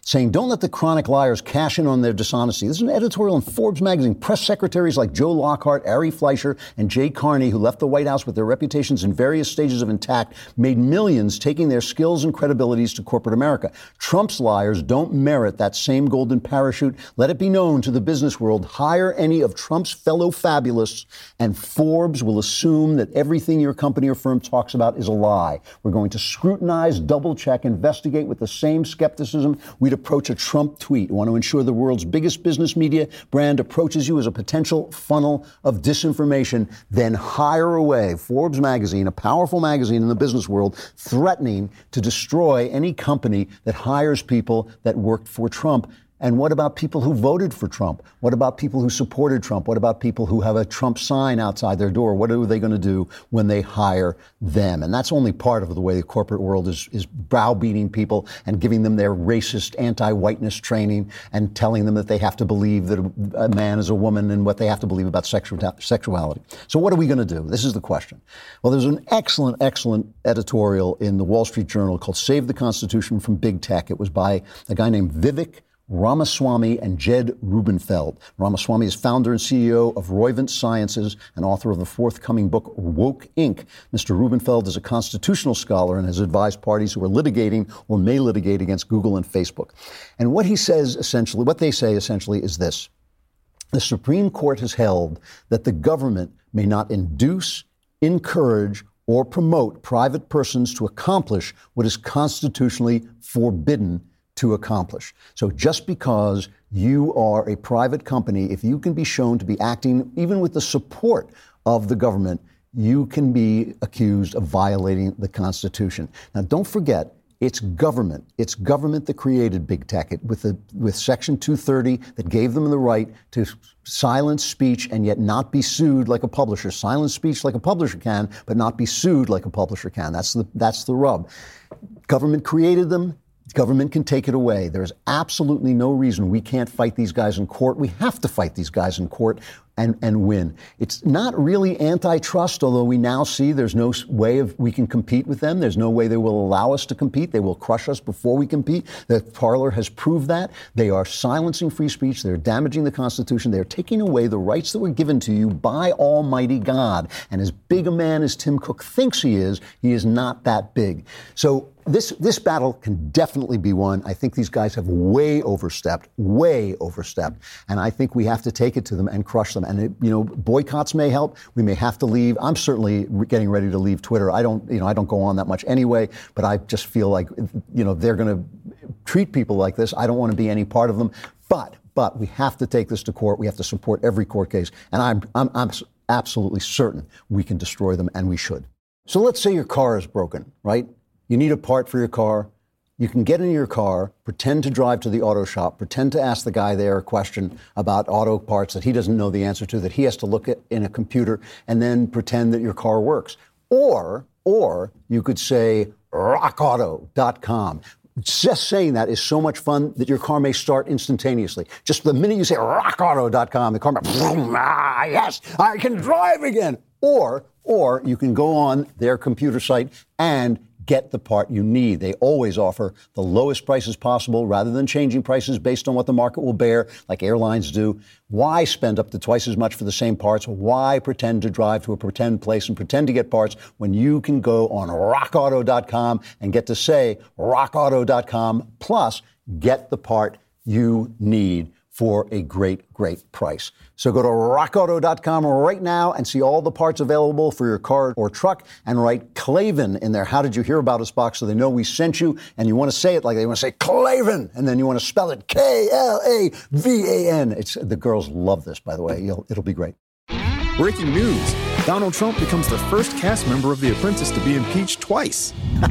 Speaker 2: saying, don't let the chronic liars cash in on their dishonesty. This is an editorial in Forbes magazine. Press secretaries like Joe Lockhart, Ari Fleischer, and Jay Carney, who left the White House with their reputations in various stages of intact, made millions taking their skills and credibilities to corporate America. Trump's liars don't merit that same golden parachute. Let it be known to the business world, hire any of Trump's fellow fabulists, and Forbes will assume that everything your company or firm talks about is a lie. We're going to scrutinize, double-check, investigate with the same skepticism we'd approach a Trump tweet. We want to ensure the world's biggest business media brand approaches you as a potential funnel of disinformation, then hire away. Forbes magazine, a powerful magazine in the business world, threatening to destroy any company that hires people that worked for Trump. And what about people who voted for Trump? What about people who supported Trump? What about people who have a Trump sign outside their door? What are they going to do when they hire them? And that's only part of the way the corporate world is, is browbeating people and giving them their racist anti-whiteness training and telling them that they have to believe that a man is a woman and what they have to believe about sexual, sexuality. So what are we going to do? This is the question. Well, there's an excellent, excellent editorial in the Wall Street Journal called Save the Constitution from Big Tech. It was by a guy named Vivek Ramaswamy and Jed Rubenfeld. Ramaswamy is founder and C E O of Roivant Sciences and author of the forthcoming book, Woke Incorporated. Mister Rubenfeld is a constitutional scholar and has advised parties who are litigating or may litigate against Google and Facebook. And what he says essentially, what they say essentially is this. The Supreme Court has held that the government may not induce, encourage, or promote private persons to accomplish what is constitutionally forbidden to accomplish. So just because you are a private company, if you can be shown to be acting even with the support of the government, you can be accused of violating the Constitution. Now, don't forget, it's government. It's government that created big tech it, with, the, with Section two thirty that gave them the right to silence speech and yet not be sued like a publisher. Silence speech like a publisher can, but not be sued like a publisher can. That's the, that's the rub. Government created them. Government can take it away. There's absolutely no reason we can't fight these guys in court. We have to fight these guys in court and, and win. It's not really antitrust, although we now see there's no way of we can compete with them. There's no way they will allow us to compete. They will crush us before we compete. The Parler has proved that. They are silencing free speech. They're damaging the Constitution. They're taking away the rights that were given to you by Almighty God. And as big a man as Tim Cook thinks he is, he is not that big. So This this battle can definitely be won. I think these guys have way overstepped, way overstepped, and I think we have to take it to them and crush them. And it, you know, boycotts may help. We may have to leave. I'm certainly getting ready to leave Twitter. I don't, you know, I don't go on that much anyway. But I just feel like, you know, they're going to treat people like this. I don't want to be any part of them. But but we have to take this to court. We have to support every court case, and I'm I'm, I'm absolutely certain we can destroy them, and we should. So let's say your car is broken, right? You need a part for your car. You can get in your car, pretend to drive to the auto shop, pretend to ask the guy there a question about auto parts that he doesn't know the answer to, that he has to look at in a computer, and then pretend that your car works. Or, or you could say rock auto dot com. Just saying that is so much fun that your car may start instantaneously. Just the minute you say rock auto dot com, the car might, ah, yes, I can drive again. Or, or you can go on their computer site and get the part you need. They always offer the lowest prices possible rather than changing prices based on what the market will bear, like airlines do. Why spend up to twice as much for the same parts? Why pretend to drive to a pretend place and pretend to get parts when you can go on rock auto dot com and get to say rock auto dot com plus get the part you need for a great, great price. So go to rock auto dot com right now and see all the parts available for your car or truck and write Klavan in there. How did you hear about us box so they know we sent you, and you want to say it like they want to say Klavan, and then you want to spell it K L A V A N. It's, the girls love this, by the way. You'll, it'll be great.
Speaker 5: Breaking news. Donald Trump becomes the first cast member of The Apprentice to be impeached twice.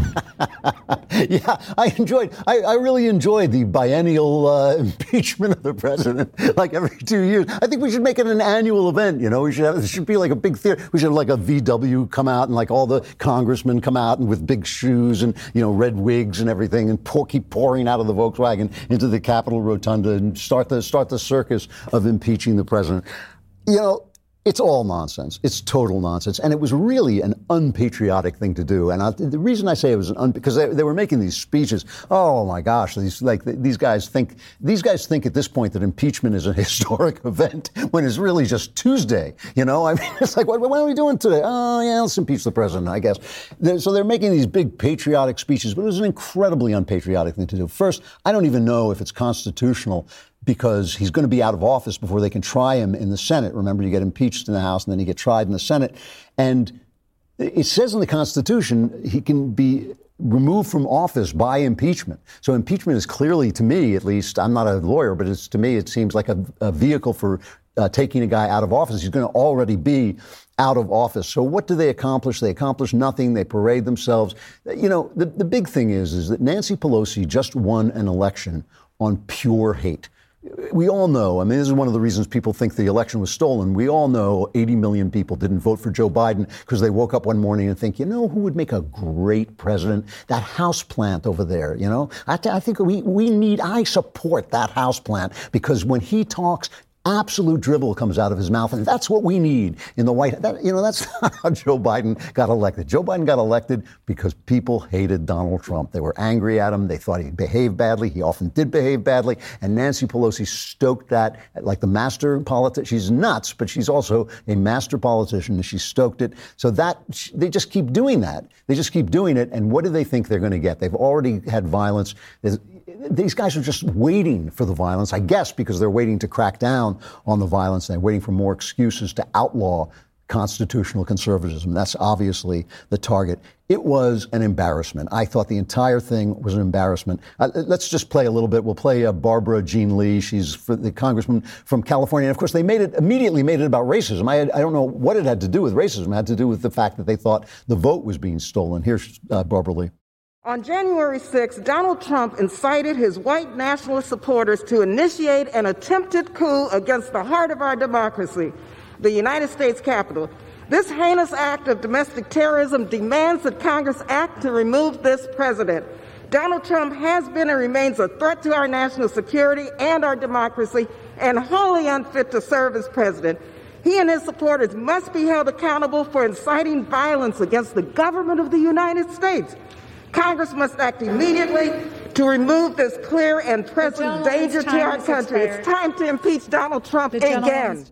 Speaker 2: Yeah, I enjoyed, I, I really enjoyed the biennial uh, impeachment of the president, like every two years. I think we should make it an annual event, you know. We should have, it should be like a big theater. We should have like a V W come out and like all the congressmen come out and with big shoes and, you know, red wigs and everything and pour, keep pouring out of the Volkswagen into the Capitol Rotunda and start the, start the circus of impeaching the president. You know, It's all nonsense. It's total nonsense. And it was really an unpatriotic thing to do. And I, the reason I say it was an un, because they, they were making these speeches. Oh my gosh, these like these guys think these guys think at this point that impeachment is a historic event when it's really just Tuesday. You know, I mean, it's like, what, what are we doing today? Oh yeah, let's impeach the president, I guess. They're, so they're making these big patriotic speeches, but it was an incredibly unpatriotic thing to do. First, I don't even know if it's constitutional, because he's going to be out of office before they can try him in the Senate. Remember, you get impeached in the House and then you get tried in the Senate. And it says in the Constitution he can be removed from office by impeachment. So impeachment is clearly, to me at least, I'm not a lawyer, but it's to me it seems like a, a vehicle for uh, taking a guy out of office. He's going to already be out of office. So what do they accomplish? They accomplish nothing. They parade themselves. You know, the, the big thing is, is that Nancy Pelosi just won an election on pure hate. We all know, I mean, this is one of the reasons people think the election was stolen. We all know eighty million people didn't vote for Joe Biden because they woke up one morning and think, you know, who would make a great president? That houseplant over there, you know? I, th- I think we, we need, I support that houseplant because when he talks, absolute dribble comes out of his mouth, and that's what we need in the White House. That, you know, that's not how Joe Biden got elected. Joe Biden got elected because people hated Donald Trump. They were angry at him. They thought he behaved badly. He often did behave badly. And Nancy Pelosi stoked that like the master politician. She's nuts, but she's also a master politician, and she stoked it. So that they just keep doing that. They just keep doing it. And what do they think they're going to get? They've already had violence. There's, These guys are just waiting for the violence, I guess, because they're waiting to crack down on the violence. They're waiting for more excuses to outlaw constitutional conservatism. That's obviously the target. It was an embarrassment. I thought the entire thing was an embarrassment. Uh, let's just play a little bit. We'll play uh, Barbara Jean Lee. She's for the congressman from California. And of course, they made it immediately made it about racism. I, I don't know what it had to do with racism. It had to do with the fact that they thought the vote was being stolen. Here's uh, Barbara Lee.
Speaker 9: On January sixth, Donald Trump incited his white nationalist supporters to initiate an attempted coup against the heart of our democracy, the United States Capitol. This heinous act of domestic terrorism demands that Congress act to remove this president. Donald Trump has been and remains a threat to our national security and our democracy, and wholly unfit to serve as president. He and his supporters must be held accountable for inciting violence against the government of the United States. Congress must act immediately to remove this clear and present danger to our country. It's time to impeach Donald Trump again.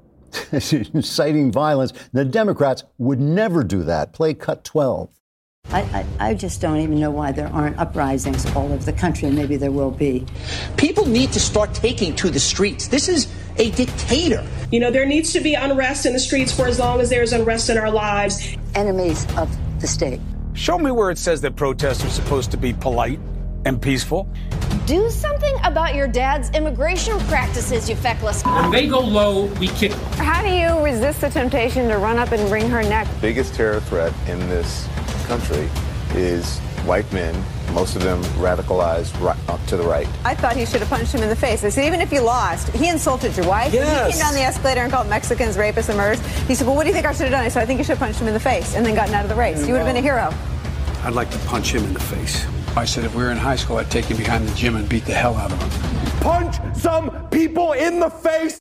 Speaker 2: Inciting violence. The Democrats would never do that. Play cut twelve.
Speaker 10: I, I, I just don't even know why there aren't uprisings all over the country, and maybe there will be.
Speaker 11: People need to start taking to the streets. This is a dictator.
Speaker 12: You know, there needs to be unrest in the streets for as long as there's unrest in our lives.
Speaker 10: Enemies of the state.
Speaker 13: Show me where it says that protests are supposed to be polite and peaceful.
Speaker 14: Do something about your dad's immigration practices, you feckless.
Speaker 15: When they go low, we kick.
Speaker 16: How do you resist the temptation to run up and wring her neck?
Speaker 17: The biggest terror threat in this country is white men, most of them radicalized right, up to the right.
Speaker 16: I thought he should have punched him in the face. I said, even if you lost, he insulted your wife.
Speaker 13: Yes.
Speaker 16: He came down the escalator and called Mexicans rapists and murderers. He said, well, what do you think I should have done? I said, I think you should have punched him in the face and then gotten out of the race. You would have been a hero.
Speaker 13: I'd like to punch him in the face. I said if we were in high school, I'd take him behind the gym and beat the hell out of him. Punch some people in the face!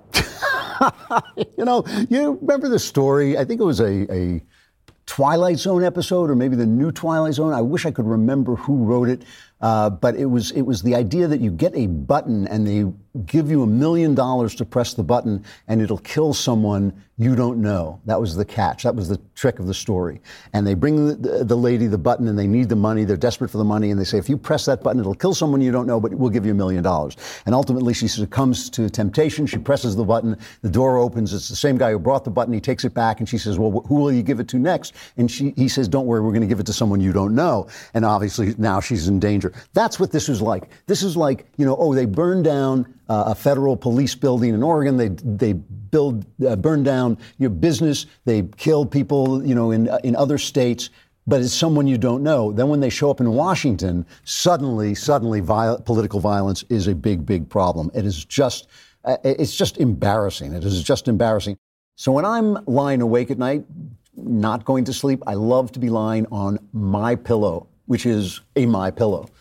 Speaker 2: You know, you remember the story? I think it was a, a Twilight Zone episode, or maybe the new Twilight Zone. I wish I could remember who wrote it. Uh, but it was it was the idea that you get a button and they give you a million dollars to press the button and it'll kill someone you don't know. That was the catch. That was the trick of the story. And they bring the, the, the lady the button and they need the money. They're desperate for the money. And they say, if you press that button, it'll kill someone you don't know, but we'll give you a million dollars. And ultimately, she succumbs to temptation. She presses the button. The door opens. It's the same guy who brought the button. He takes it back. And she says, well, who will you give it to next? And she he says, don't worry, we're going to give it to someone you don't know. And obviously, now she's in danger. That's what this was like. This is like, you know, oh, they burned down uh, a federal police building in Oregon. They they build uh, burn down your business. They kill people, you know, in uh, in other states. But it's someone you don't know. Then when they show up in Washington, suddenly, suddenly, viol- political violence is a big, big problem. It is just, uh, it's just embarrassing. It is just embarrassing. So when I'm lying awake at night, not going to sleep, I love to be lying on my pillow, which is a My Pillow.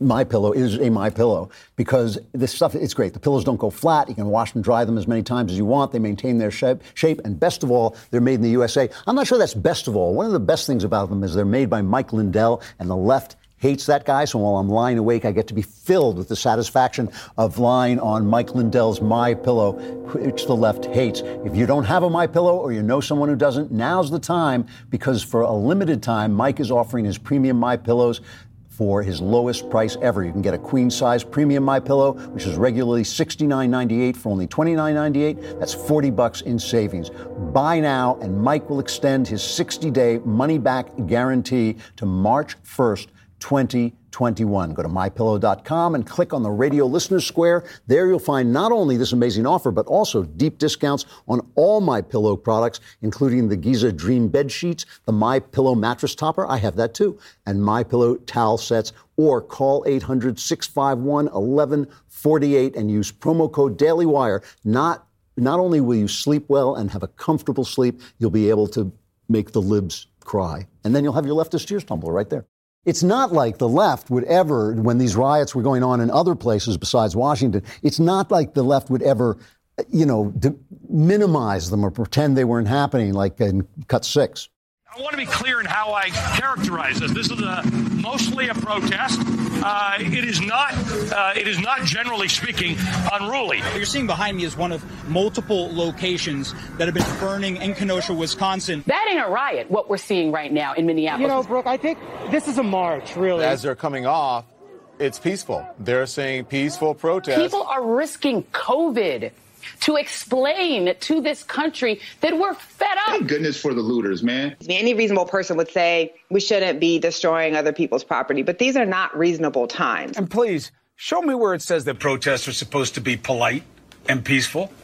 Speaker 2: MyPillow is a MyPillow because this stuff, it's great. The pillows don't go flat. You can wash and dry them as many times as you want. They maintain their shape, shape. And best of all, they're made in the U S A. I'm not sure that's best of all. One of the best things about them is they're made by Mike Lindell, and the left hates that guy. So while I'm lying awake, I get to be filled with the satisfaction of lying on Mike Lindell's MyPillow, which the left hates. If you don't have a MyPillow or you know someone who doesn't, now's the time, because for a limited time, Mike is offering his premium MyPillows for his lowest price ever. You can get a queen-size premium MyPillow, which is regularly sixty-nine ninety-eight for only twenty-nine ninety-eight. That's forty bucks in savings. Buy now, and Mike will extend his sixty-day money-back guarantee to March first, twenty twenty-one. Go to my pillow dot com and click on the Radio Listeners Square. There you'll find not only this amazing offer, but also deep discounts on all MyPillow products, including the Giza Dream Bed Sheets, the MyPillow Mattress Topper, I have that too, and MyPillow Towel Sets, or call eight hundred, six five one, one one four eight and use promo code DailyWire. Not, not only will you sleep well and have a comfortable sleep, you'll be able to make the libs cry. And then you'll have your leftist tears tumbler right there. It's not like the left would ever, when these riots were going on in other places besides Washington, it's not like the left would ever, you know, d- minimize them or pretend they weren't happening like in Cut Six.
Speaker 18: I want to be clear in how I characterize this. This is a, mostly a protest. Uh, it is not, uh, it is not generally speaking unruly.
Speaker 19: What you're seeing behind me is one of multiple locations that have been burning in Kenosha, Wisconsin.
Speaker 20: That ain't a riot, what we're seeing right now in Minneapolis.
Speaker 21: You know, Brooke, I think this is a march, really.
Speaker 17: As they're coming off, it's peaceful. They're saying peaceful protest.
Speaker 20: People are risking COVID to explain to this country that we're fed up.
Speaker 22: Thank goodness for the looters, man.
Speaker 23: Any reasonable person would say we shouldn't be destroying other people's property, but these are not reasonable times.
Speaker 13: And please, show me where it says that protests are supposed to be polite and peaceful.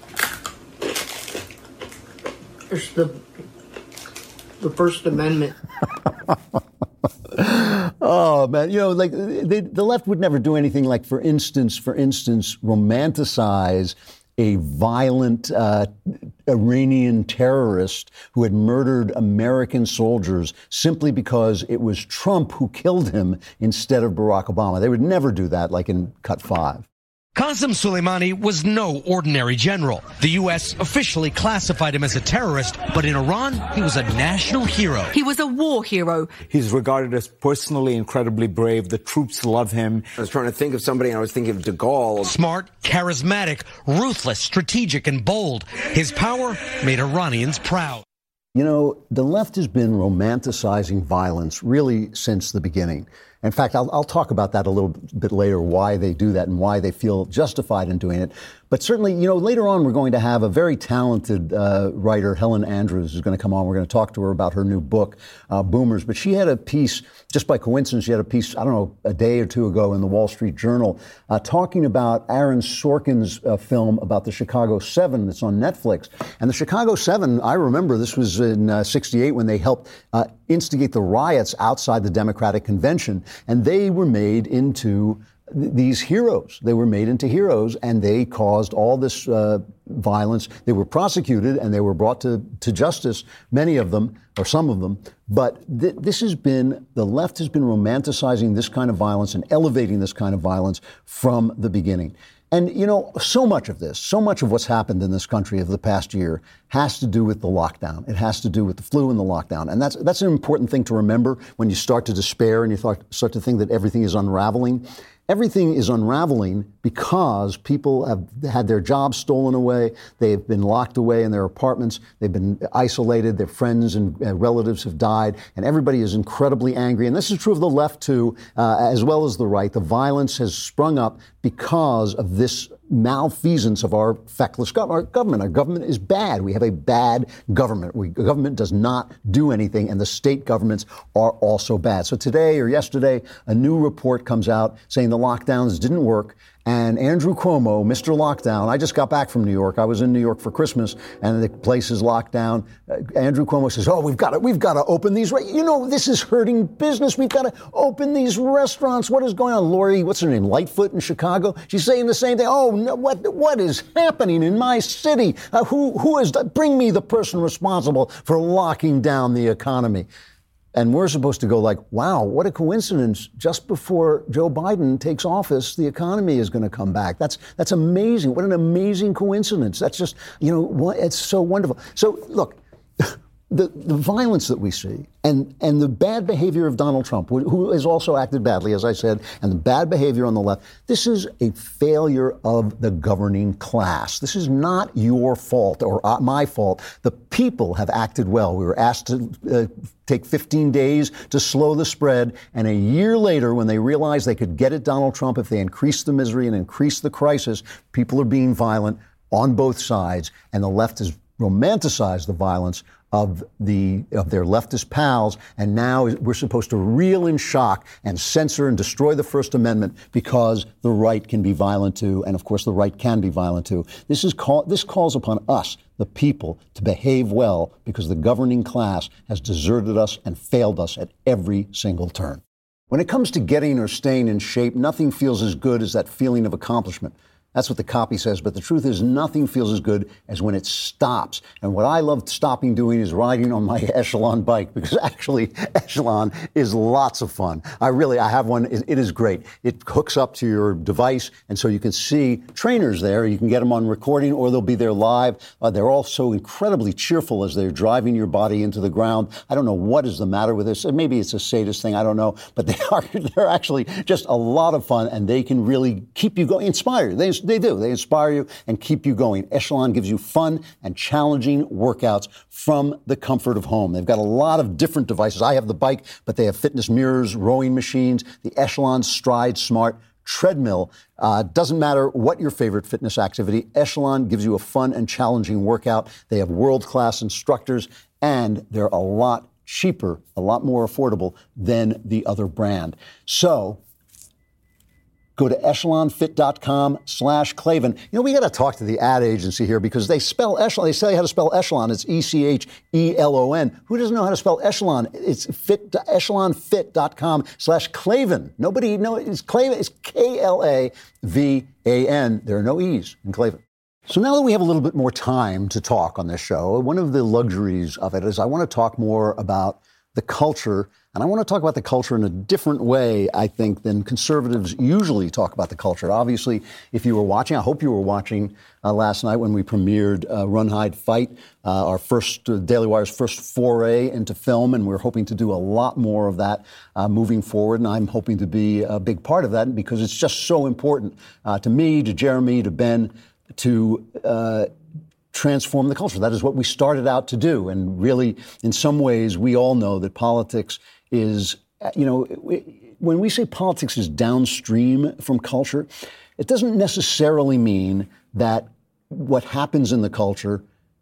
Speaker 21: It's the, the First Amendment.
Speaker 2: Oh, man. You know, like they, the left would never do anything like, for instance, for instance, romanticize a violent uh, Iranian terrorist who had murdered American soldiers simply because it was Trump who killed him instead of Barack Obama. They would never do that, like in Cut Five.
Speaker 24: Qasem Soleimani was no ordinary general. The U S officially classified him as a terrorist, but in Iran, he was a national hero.
Speaker 25: He was a war hero.
Speaker 26: He's regarded as personally incredibly brave. The troops love him.
Speaker 27: I was trying to think of somebody, and I was thinking of de Gaulle.
Speaker 24: Smart, charismatic, ruthless, strategic, and bold. His power made Iranians proud.
Speaker 2: You know, the left has been romanticizing violence really since the beginning. In fact, I'll, I'll talk about that a little bit later, why they do that and why they feel justified in doing it. But certainly, you know, later on, we're going to have a very talented uh, writer, Helen Andrews, who's going to come on. We're going to talk to her about her new book, uh, Boomers. But she had a piece, just by coincidence, she had a piece, I don't know, a day or two ago in the Wall Street Journal, uh, talking about Aaron Sorkin's uh, film about the Chicago Seven that's on Netflix. And the Chicago Seven, I remember this was in uh, sixty-eight when they helped uh, instigate the riots outside the Democratic Convention. And they were made into th- these heroes. They were made into heroes, and they caused all this uh, violence. They were prosecuted, and they were brought to, to justice, many of them, or some of them. But th- this has been, the left has been romanticizing this kind of violence and elevating this kind of violence from the beginning. And, you know, so much of this, so much of what's happened in this country over the past year has to do with the lockdown. It has to do with the flu and the lockdown. And that's that's an important thing to remember when you start to despair and you start, start to think that everything is unraveling. Everything is unraveling because people have had their jobs stolen away. They've been locked away in their apartments. They've been isolated. Their friends and uh, relatives have died. And everybody is incredibly angry. And this is true of the left, too, uh, as well as the right. The violence has sprung up because of this malfeasance of our feckless gov- our government. Our government is bad. We have a bad government. We, the government does not do anything, and the state governments are also bad. So today or yesterday, a new report comes out saying the lockdowns didn't work. And Andrew Cuomo, Mister Lockdown, I just got back from New York. I was in New York for Christmas, and the place is locked down. Uh, Andrew Cuomo says, oh, we've got to, we've got to open these. Re- you know, this is hurting business. We've got to open these restaurants. What is going on? Lori, what's her name? Lightfoot in Chicago? She's saying the same thing. Oh, no, what what is happening in my city? Uh, who who is, the, bring me the person responsible for locking down the economy. And we're supposed to go like, wow, what a coincidence. Just before Joe Biden takes office, the economy is going to come back. That's that's amazing. What an amazing coincidence. That's just, you know, it's so wonderful. So, look, the, the violence that we see and, and the bad behavior of Donald Trump, who, who has also acted badly, as I said, and the bad behavior on the left, this is a failure of the governing class. This is not your fault or uh, my fault. The people have acted well. We were asked to uh, take fifteen days to slow the spread. And a year later, when they realized they could get at Donald Trump if they increased the misery and increased the crisis, people are being violent on both sides. And the left has romanticized the violence of the of their leftist pals, and now we're supposed to reel in shock and censor and destroy the First Amendment because the right can be violent too, and of course the right can be violent too. This is call, this calls upon us, the people, to behave well because the governing class has deserted us and failed us at every single turn. When it comes to getting or staying in shape, nothing feels as good as that feeling of accomplishment. That's what the copy says, but the truth is nothing feels as good as when it stops. And what I love stopping doing is riding on my Echelon bike, because actually Echelon is lots of fun. I really, I have one. It, it is great. It hooks up to your device, and so you can see trainers there. You can get them on recording, or they'll be there live. Uh, they're all so incredibly cheerful as they're driving your body into the ground. I don't know what is the matter with this. Maybe it's a sadist thing. I don't know. But they are, they're actually just a lot of fun, and they can really keep you going, inspire you. They, They do. They inspire you and keep you going. Echelon gives you fun and challenging workouts from the comfort of home. They've got a lot of different devices. I have the bike, but they have fitness mirrors, rowing machines, the Echelon Stride Smart treadmill. Uh, doesn't matter what your favorite fitness activity, Echelon gives you a fun and challenging workout. They have world-class instructors, and they're a lot cheaper, a lot more affordable than the other brand. So go to echelonfit.com slash Klavan. You know, we got to talk to the ad agency here because they spell Echelon. They tell you how to spell Echelon. It's E C H E L O N. Who doesn't know how to spell Echelon? It's fit, echelonfit.com slash Klavan. Nobody knows. It's Klavan. It's K L A V A N. There are no E's in Klavan. So now that we have a little bit more time to talk on this show, one of the luxuries of it is I want to talk more about the culture. And I want to talk about the culture in a different way, I think, than conservatives usually talk about the culture. Obviously, if you were watching, I hope you were watching uh, last night when we premiered uh, Run, Hide, Fight, uh, our first, uh, Daily Wire's first foray into film, and we're hoping to do a lot more of that uh, moving forward, and I'm hoping to be a big part of that because it's just so important uh, to me, to Jeremy, to Ben, to uh, transform the culture. That is what we started out to do, and really, in some ways, we all know that politics is, you know, when we say politics is downstream from culture, it doesn't necessarily mean that what happens in the culture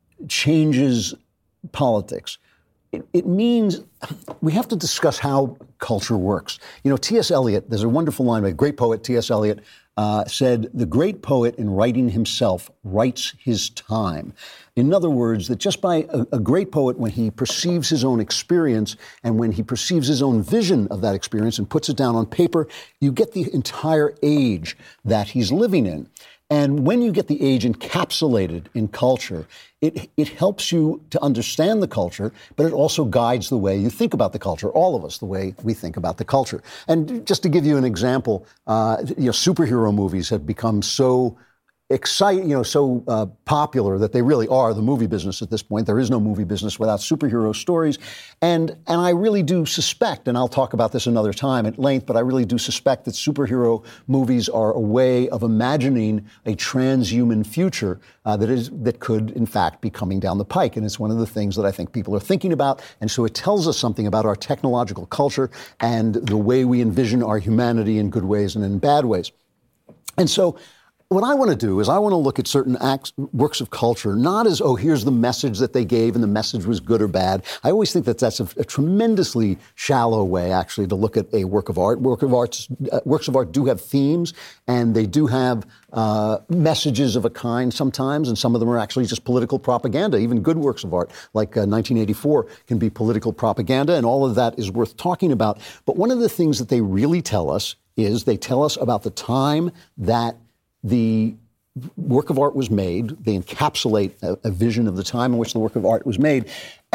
Speaker 2: changes politics. It, it means we have to discuss how culture works. You know, T S. Eliot, there's a wonderful line by a great poet, T S. Eliot, uh, said, "The great poet in writing himself writes his time." In other words, that just by a, a great poet, when he perceives his own experience and when he perceives his own vision of that experience and puts it down on paper, you get the entire age that he's living in. And when you get the age encapsulated in culture, it it helps you to understand the culture, but it also guides the way you think about the culture, all of us, the way we think about the culture. And just to give you an example, uh, you know, superhero movies have become so exciting, you know, so uh, popular that they really are the movie business at this point. There is no movie business without superhero stories. And and I really do suspect, and I'll talk about this another time at length, but I really do suspect that superhero movies are a way of imagining a transhuman future uh, that is that could, in fact, be coming down the pike. And it's one of the things that I think people are thinking about. And so it tells us something about our technological culture and the way we envision our humanity in good ways and in bad ways. And so what I want to do is I want to look at certain acts, works of culture, not as, oh, here's the message that they gave and the message was good or bad. I always think that that's a, a tremendously shallow way, actually, to look at a work of art. Work of arts, uh, works of art do have themes, and they do have uh, messages of a kind sometimes, and some of them are actually just political propaganda. Even good works of art, like uh, nineteen eighty-four, can be political propaganda, and all of that is worth talking about. But one of the things that they really tell us is they tell us about the time that the work of art was made. They encapsulate a, a vision of the time in which the work of art was made.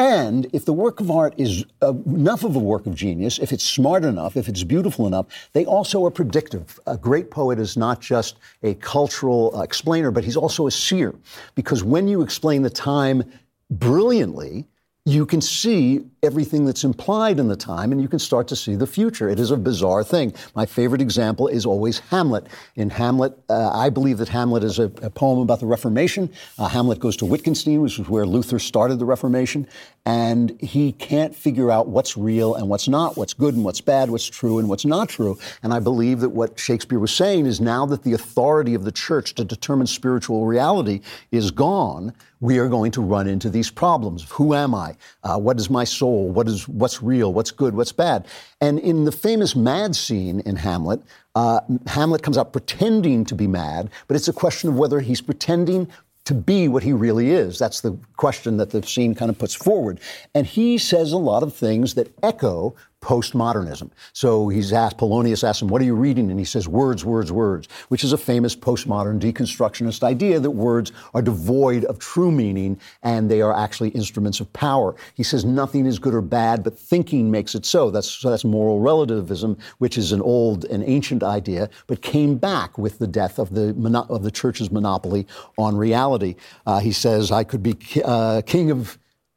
Speaker 2: And if the work of art is uh, enough of a work of genius, if it's smart enough, if it's beautiful enough, they also are predictive. A great poet is not just a cultural uh, explainer, but he's also a seer. Because when you explain the time brilliantly, you can see everything that's implied in the time, and you can start to see the future. It is a bizarre thing. My favorite example is always Hamlet. In Hamlet, uh, I believe that Hamlet is a, a poem about the Reformation. Uh, Hamlet goes to Wittgenstein, which is where Luther started the Reformation, and he can't figure out what's real and what's not, what's good and what's bad, what's true and what's not true. And I believe that what Shakespeare was saying is now that the authority of the church to determine spiritual reality is gone, we are going to run into these problems. Who am I? Uh, what is my soul? What is what's real? What's good? What's bad? And in the famous mad scene in Hamlet, uh, Hamlet comes out pretending to be mad, but it's a question of whether he's pretending to be what he really is. That's the question that the scene kind of puts forward. And he says a lot of things that echo postmodernism. So he's asked, Polonius asks him, what are you reading? And he says, words, words, words, which is a famous postmodern deconstructionist idea that words are devoid of true meaning and they are actually instruments of power. He says nothing is good or bad, but thinking makes it so. That's, so that's moral relativism, which is an old and ancient idea, but came back with the death of the, of the church's monopoly on reality. Uh, he says, I could be uh, king of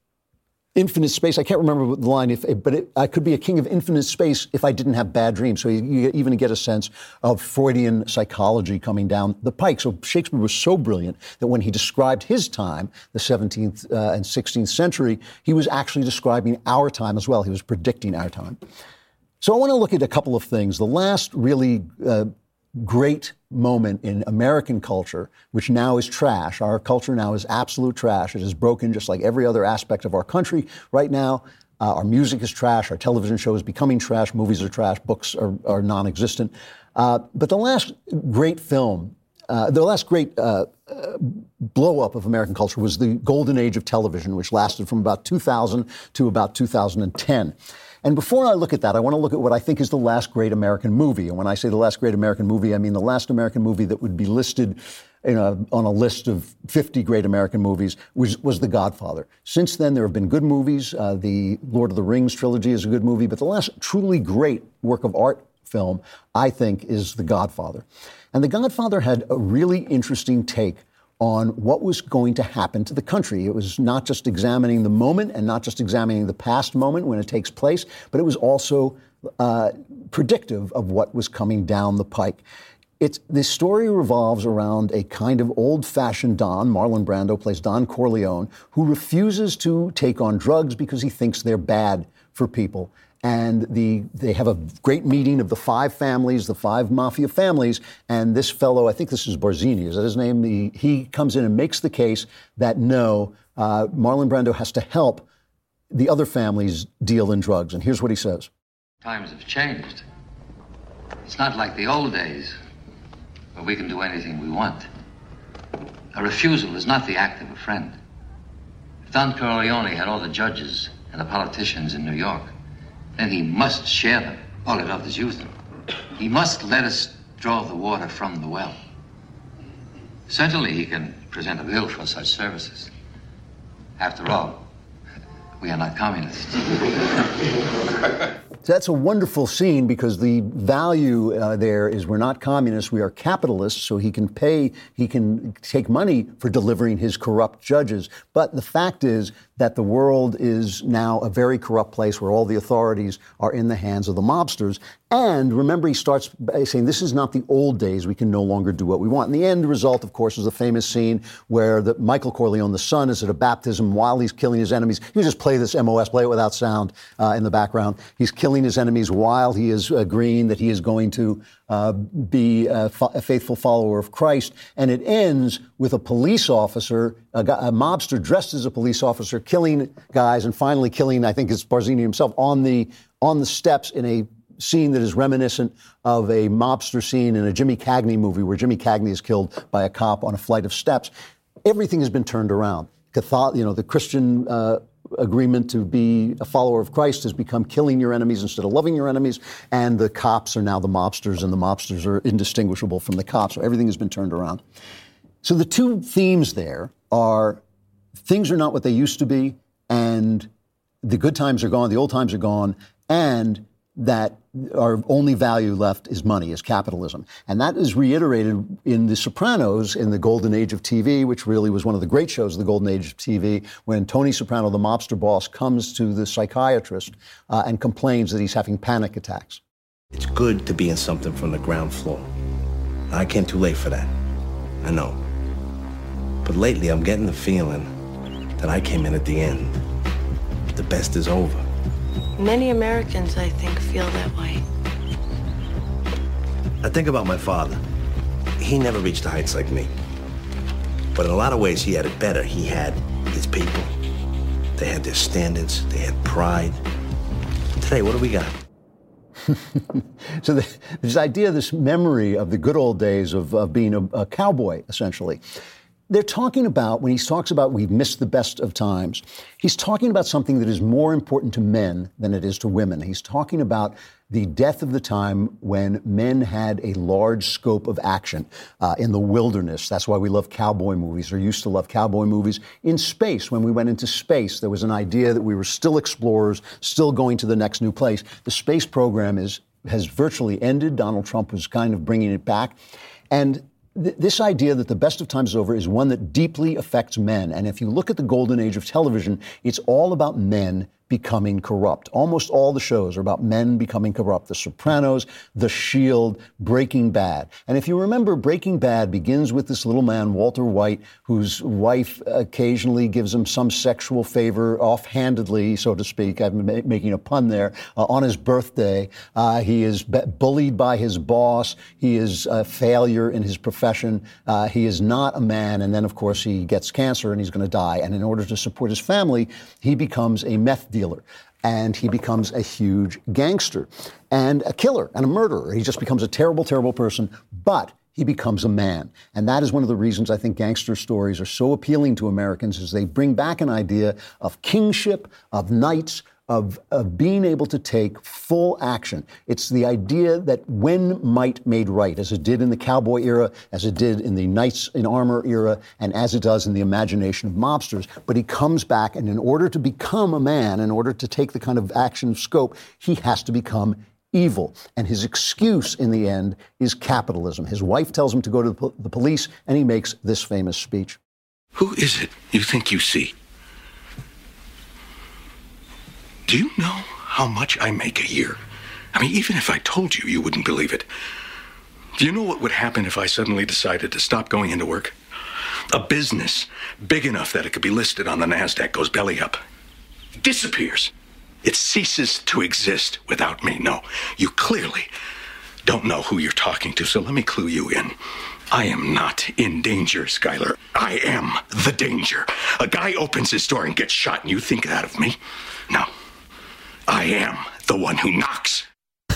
Speaker 2: infinite space. I can't remember the line, if, but it, I could be a king of infinite space if I didn't have bad dreams. So you, you even get a sense of Freudian psychology coming down the pike. So Shakespeare was so brilliant that when he described his time, the seventeenth uh, and sixteenth century, he was actually describing our time as well. He was predicting our time. So I want to look at a couple of things. The last really uh, great moment in American culture, which now is trash. Our culture now is absolute trash. It is broken just like every other aspect of our country right now. Uh, our music is trash. Our television show is becoming trash. Movies are trash. Books are, are non-existent. Uh, but the last great film, uh, the last great uh, uh, blow-up of American culture was the golden age of television, which lasted from about two thousand to about two thousand ten. And before I look at that, I want to look at what I think is the last great American movie. And when I say the last great American movie, I mean the last American movie that would be listed you know, on a list of fifty great American movies was, was The Godfather. Since then, there have been good movies. Uh, the Lord of the Rings trilogy is a good movie. But the last truly great work of art film, I think, is The Godfather. And The Godfather had a really interesting take on what was going to happen to the country. It was not just examining the moment and not just examining the past moment when it takes place, but it was also uh, predictive of what was coming down the pike. It's, this story revolves around a kind of old-fashioned Don. Marlon Brando plays Don Corleone, who refuses to take on drugs because he thinks they're bad for people. And the, they have a great meeting of the five families, the five mafia families, and this fellow, I think this is Barzini, is that his name? He, he comes in and makes the case that no, uh, Marlon Brando has to help the other families deal in drugs. And here's what he says.
Speaker 1: Times have changed. It's not like the old days where we can do anything we want. A refusal is not the act of a friend. If Don Corleone had all the judges and the politicians in New York, then he must share them. All he does is use them. He must let us draw the water from the well. Certainly he can present a bill for such services. After all, we are not communists.
Speaker 2: So that's a wonderful scene because the value uh, there is we're not communists, we are capitalists, so he can pay, he can take money for delivering his corrupt judges. But the fact is that the world is now a very corrupt place where all the authorities are in the hands of the mobsters. And remember, he starts by saying, this is not the old days. We can no longer do what we want. And the end result, of course, is the famous scene where the Michael Corleone, the son, is at a baptism while he's killing his enemies. You just play this M O S, play it without sound uh, in the background. He's killing his enemies while he is agreeing that he is going to uh, be a, fa- a faithful follower of Christ. And it ends with a police officer, a, guy, a mobster dressed as a police officer, killing guys and finally killing, I think it's Barzini himself, on the on the steps in a scene that is reminiscent of a mobster scene in a Jimmy Cagney movie where Jimmy Cagney is killed by a cop on a flight of steps. Everything has been turned around. Catholic, you know, the Christian uh, agreement to be a follower of Christ has become killing your enemies instead of loving your enemies, and the cops are now the mobsters, and the mobsters are indistinguishable from the cops. So everything has been turned around. So the two themes there are things are not what they used to be, and the good times are gone, the old times are gone, and that our only value left is money, is capitalism. And that is reiterated in The Sopranos in the golden age of T V, which really was one of the great shows of the golden age of T V, when Tony Soprano, the mobster boss, comes to the psychiatrist uh, and complains that he's having panic attacks.
Speaker 3: It's good to be in something from the ground floor. I came too late for that. I know. But lately, I'm getting the feeling that I came in at the end. The best is over.
Speaker 4: Many Americans, I think, feel that way.
Speaker 3: I think about my father. He never reached the heights like me. But in a lot of ways, he had it better. He had his people. They had their standards. They had pride. Today, what do we got?
Speaker 2: So the, this idea, this memory of the good old days of, of being a, a cowboy, essentially. They're talking about, when he talks about we've missed the best of times, he's talking about something that is more important to men than it is to women. He's talking about the death of the time when men had a large scope of action uh, in the wilderness. That's why we love cowboy movies, or used to love cowboy movies. In space, when we went into space, there was an idea that we were still explorers, still going to the next new place. The space program is has virtually ended. Donald Trump was kind of bringing it back. And this idea that the best of times is over is one that deeply affects men. And if you look at the golden age of television, it's all about men becoming corrupt. Almost all the shows are about men becoming corrupt. The Sopranos, The Shield, Breaking Bad. And if you remember, Breaking Bad begins with this little man, Walter White, whose wife occasionally gives him some sexual favor, offhandedly, so to speak. I'm ma- making a pun there. Uh, on his birthday, uh, he is b- bullied by his boss. He is a failure in his profession. Uh, he is not a man. And then, of course, he gets cancer and he's going to die. And in order to support his family, he becomes a meth dealer. And he becomes a huge gangster and a killer and a murderer. He just becomes a terrible, terrible person, but he becomes a man. And that is one of the reasons I think gangster stories are so appealing to Americans, is they bring back an idea of kingship, of knights, of, of being able to take full action. It's the idea that when might made right, as it did in the cowboy era, as it did in the knights in armor era, and as it does in the imagination of mobsters. But he comes back, and in order to become a man, in order to take the kind of action scope, he has to become evil. And his excuse in the end is capitalism. His wife tells him to go to the, po- the police, and he makes this famous speech.
Speaker 6: Who is it you think you see? Do you know how much I make a year? I mean, even if I told you, you wouldn't believe it. Do you know what would happen if I suddenly decided to stop going into work? A business big enough that it could be listed on the NASDAQ goes belly up. Disappears. It ceases to exist without me. No, you clearly don't know who you're talking to, so let me clue you in. I am not in danger, Skyler. I am the danger. A guy opens his door and gets shot, and you think that of me? No. I am the one who knocks.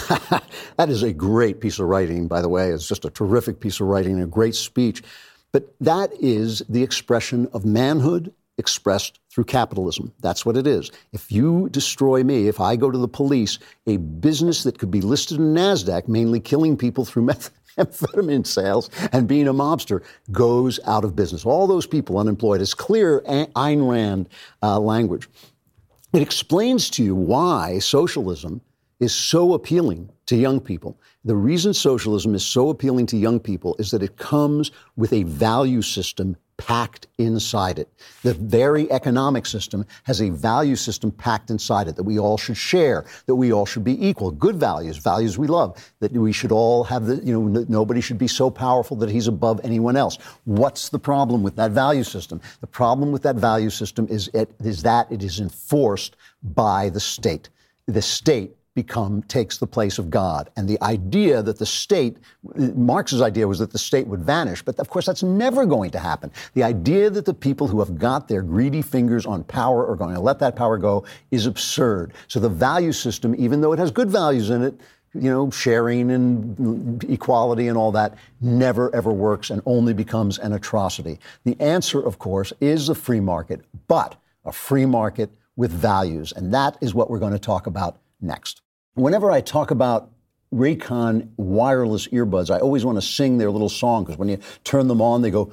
Speaker 2: That is a great piece of writing, by the way. It's just a terrific piece of writing, a great speech. But that is the expression of manhood expressed through capitalism. That's what it is. If you destroy me, if I go to the police, a business that could be listed in NASDAQ, mainly killing people through methamphetamine sales and being a mobster, goes out of business. All those people unemployed. It's clear Ayn Rand uh, language. It explains to you why socialism is so appealing to young people. The reason socialism is so appealing to young people is that it comes with a value system packed inside it. The very economic system has a value system packed inside it, that we all should share, that we all should be equal, good values, values we love, that we should all have the, you know, n- nobody should be so powerful that he's above anyone else. What's the problem with that value system? The problem with that value system is, it, is that it is enforced by the state. The state become takes the place of God. And the idea that the state, Marx's idea was that the state would vanish, but of course that's never going to happen. The idea that the people who have got their greedy fingers on power are going to let that power go is absurd. So the value system, even though it has good values in it, you know, sharing and equality and all that, never ever works and only becomes an atrocity. The answer, of course, is the free market, but a free market with values. And that is what we're going to talk about next. Whenever I talk about Raycon wireless earbuds. I always want to sing their little song because when you turn them on, they go,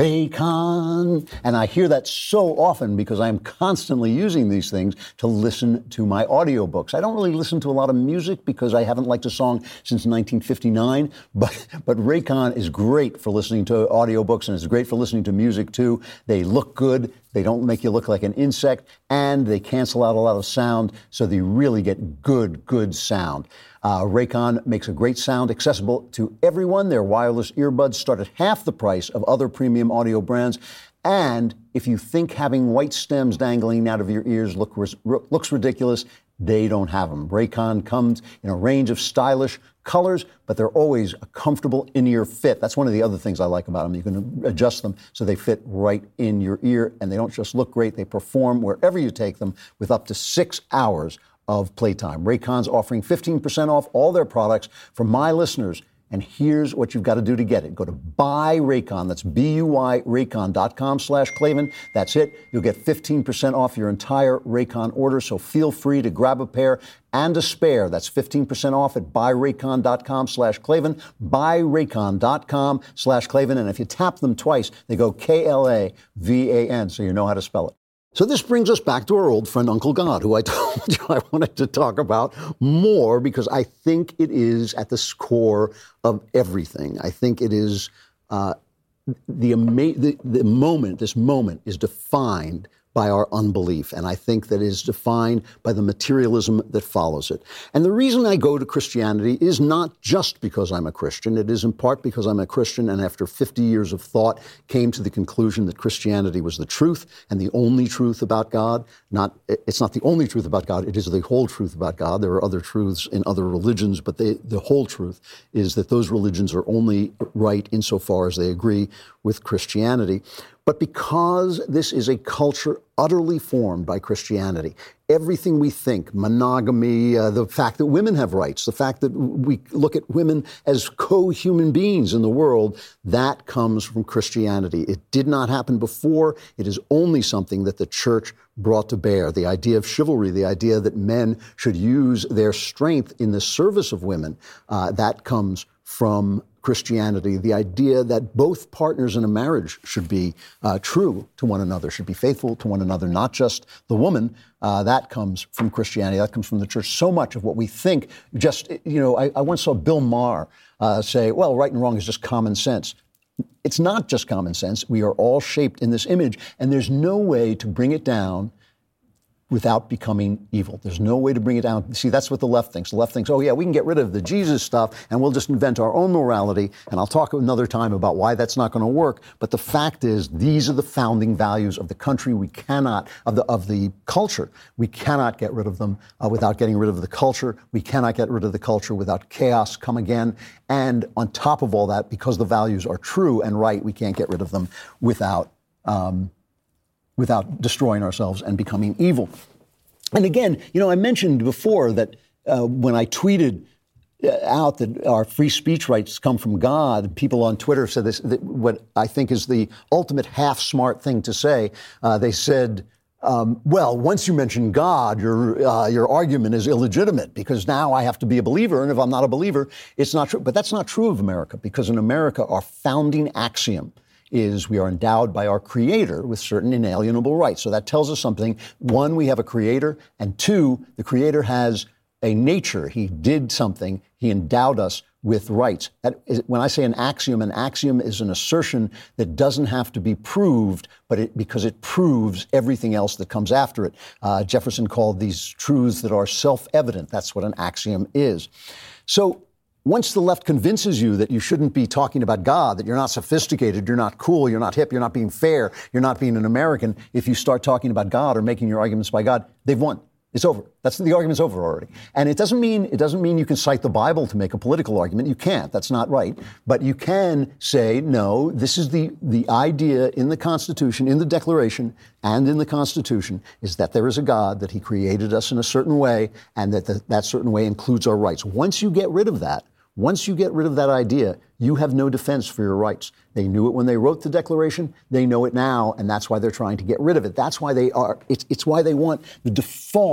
Speaker 2: Raycon. And I hear that so often because I'm constantly using these things to listen to my audiobooks. I don't really listen to a lot of music because I haven't liked a song since nineteen fifty-nine, but, but Raycon is great for listening to audiobooks and it's great for listening to music too. They look good. They don't make you look like an insect, and they cancel out a lot of sound, so that you really get good, good sound. Uh, Raycon makes a great sound accessible to everyone. Their wireless earbuds start at half the price of other premium audio brands. And if you think having white stems dangling out of your ears look, looks ridiculous, they don't have them. Raycon comes in a range of stylish colors, but they're always a comfortable in-ear fit. That's one of the other things I like about them. You can adjust them so they fit right in your ear, and they don't just look great. They perform wherever you take them with up to six hours of playtime. Raycon's offering fifteen percent off all their products for my listeners. And here's what you've got to do to get it. Go to Buy Raycon. That's B U Y Raycon dot com slash Klavan. That's it. You'll get fifteen percent off your entire Raycon order. So feel free to grab a pair and a spare. That's fifteen percent off at Buy Raycon dot com slash Klavan. Buy Raycon dot com slash Klavan. And if you tap them twice, they go K L A V A N. So you know how to spell it. So this brings us back to our old friend Uncle God, who I told you I wanted to talk about more because I think it is at the core of everything. I think it is uh, the, ama- the the moment, this moment is defined by our unbelief. And I think that is defined by the materialism that follows it. And the reason I go to Christianity is not just because I'm a Christian. It is in part because I'm a Christian and after fifty years of thought came to the conclusion that Christianity was the truth and the only truth about God. Not, it's not the only truth about God. It is the whole truth about God. There are other truths in other religions, but they, the whole truth is that those religions are only right insofar as they agree with Christianity. But because this is a culture utterly formed by Christianity, everything we think, monogamy, uh, the fact that women have rights, the fact that we look at women as co-human beings in the world, that comes from Christianity. It did not happen before. It is only something that the church brought to bear. The idea of chivalry, the idea that men should use their strength in the service of women, uh, that comes from Christianity. The idea that both partners in a marriage should be uh, true to one another, should be faithful to one another, not just the woman, uh, that comes from Christianity. That comes from the church. So much of what we think, just, you know, I, I once saw Bill Maher uh, say, well, right and wrong is just common sense. It's not just common sense. We are all shaped in this image, and there's no way to bring it down without becoming evil. There's no way to bring it down. See, that's what the left thinks. The left thinks, oh, yeah, we can get rid of the Jesus stuff and we'll just invent our own morality. And I'll talk another time about why that's not going to work. But the fact is, these are the founding values of the country. We cannot, of the of the culture, we cannot get rid of them uh, without getting rid of the culture. We cannot get rid of the culture without chaos come again. And on top of all that, because the values are true and right, we can't get rid of them without um without destroying ourselves and becoming evil. And again, you know, I mentioned before that uh, when I tweeted out that our free speech rights come from God, people on Twitter said this, that what I think is the ultimate half-smart thing to say. Uh, they said, um, well, once you mention God, your uh, your argument is illegitimate because now I have to be a believer, and if I'm not a believer, it's not true. But that's not true of America, because in America, our founding axiom is we are endowed by our Creator with certain inalienable rights. So that tells us something. One, we have a Creator, and two, the Creator has a nature. He did something. He endowed us with rights. That is, when I say an axiom, an axiom is an assertion that doesn't have to be proved, but it, because it proves everything else that comes after it. Uh, Jefferson called these truths that are self-evident. That's what an axiom is. So once the left convinces you that you shouldn't be talking about God, that you're not sophisticated, you're not cool, you're not hip, you're not being fair, you're not being an American, if you start talking about God or making your arguments by God, they've won. It's over. That's the argument's over already. And it doesn't mean it doesn't mean you can cite the Bible to make a political argument. You can't. That's not right. But you can say, no, this is the the idea in the Constitution, in the Declaration, and in the Constitution, is that there is a God, that He created us in a certain way, and that the, that certain way includes our rights. Once you get rid of that, Once you get rid of that idea, you have no defense for your rights. They knew it when they wrote the Declaration. They know it now, and that's why they're trying to get rid of it. That's why they are. It's, it's why they want the default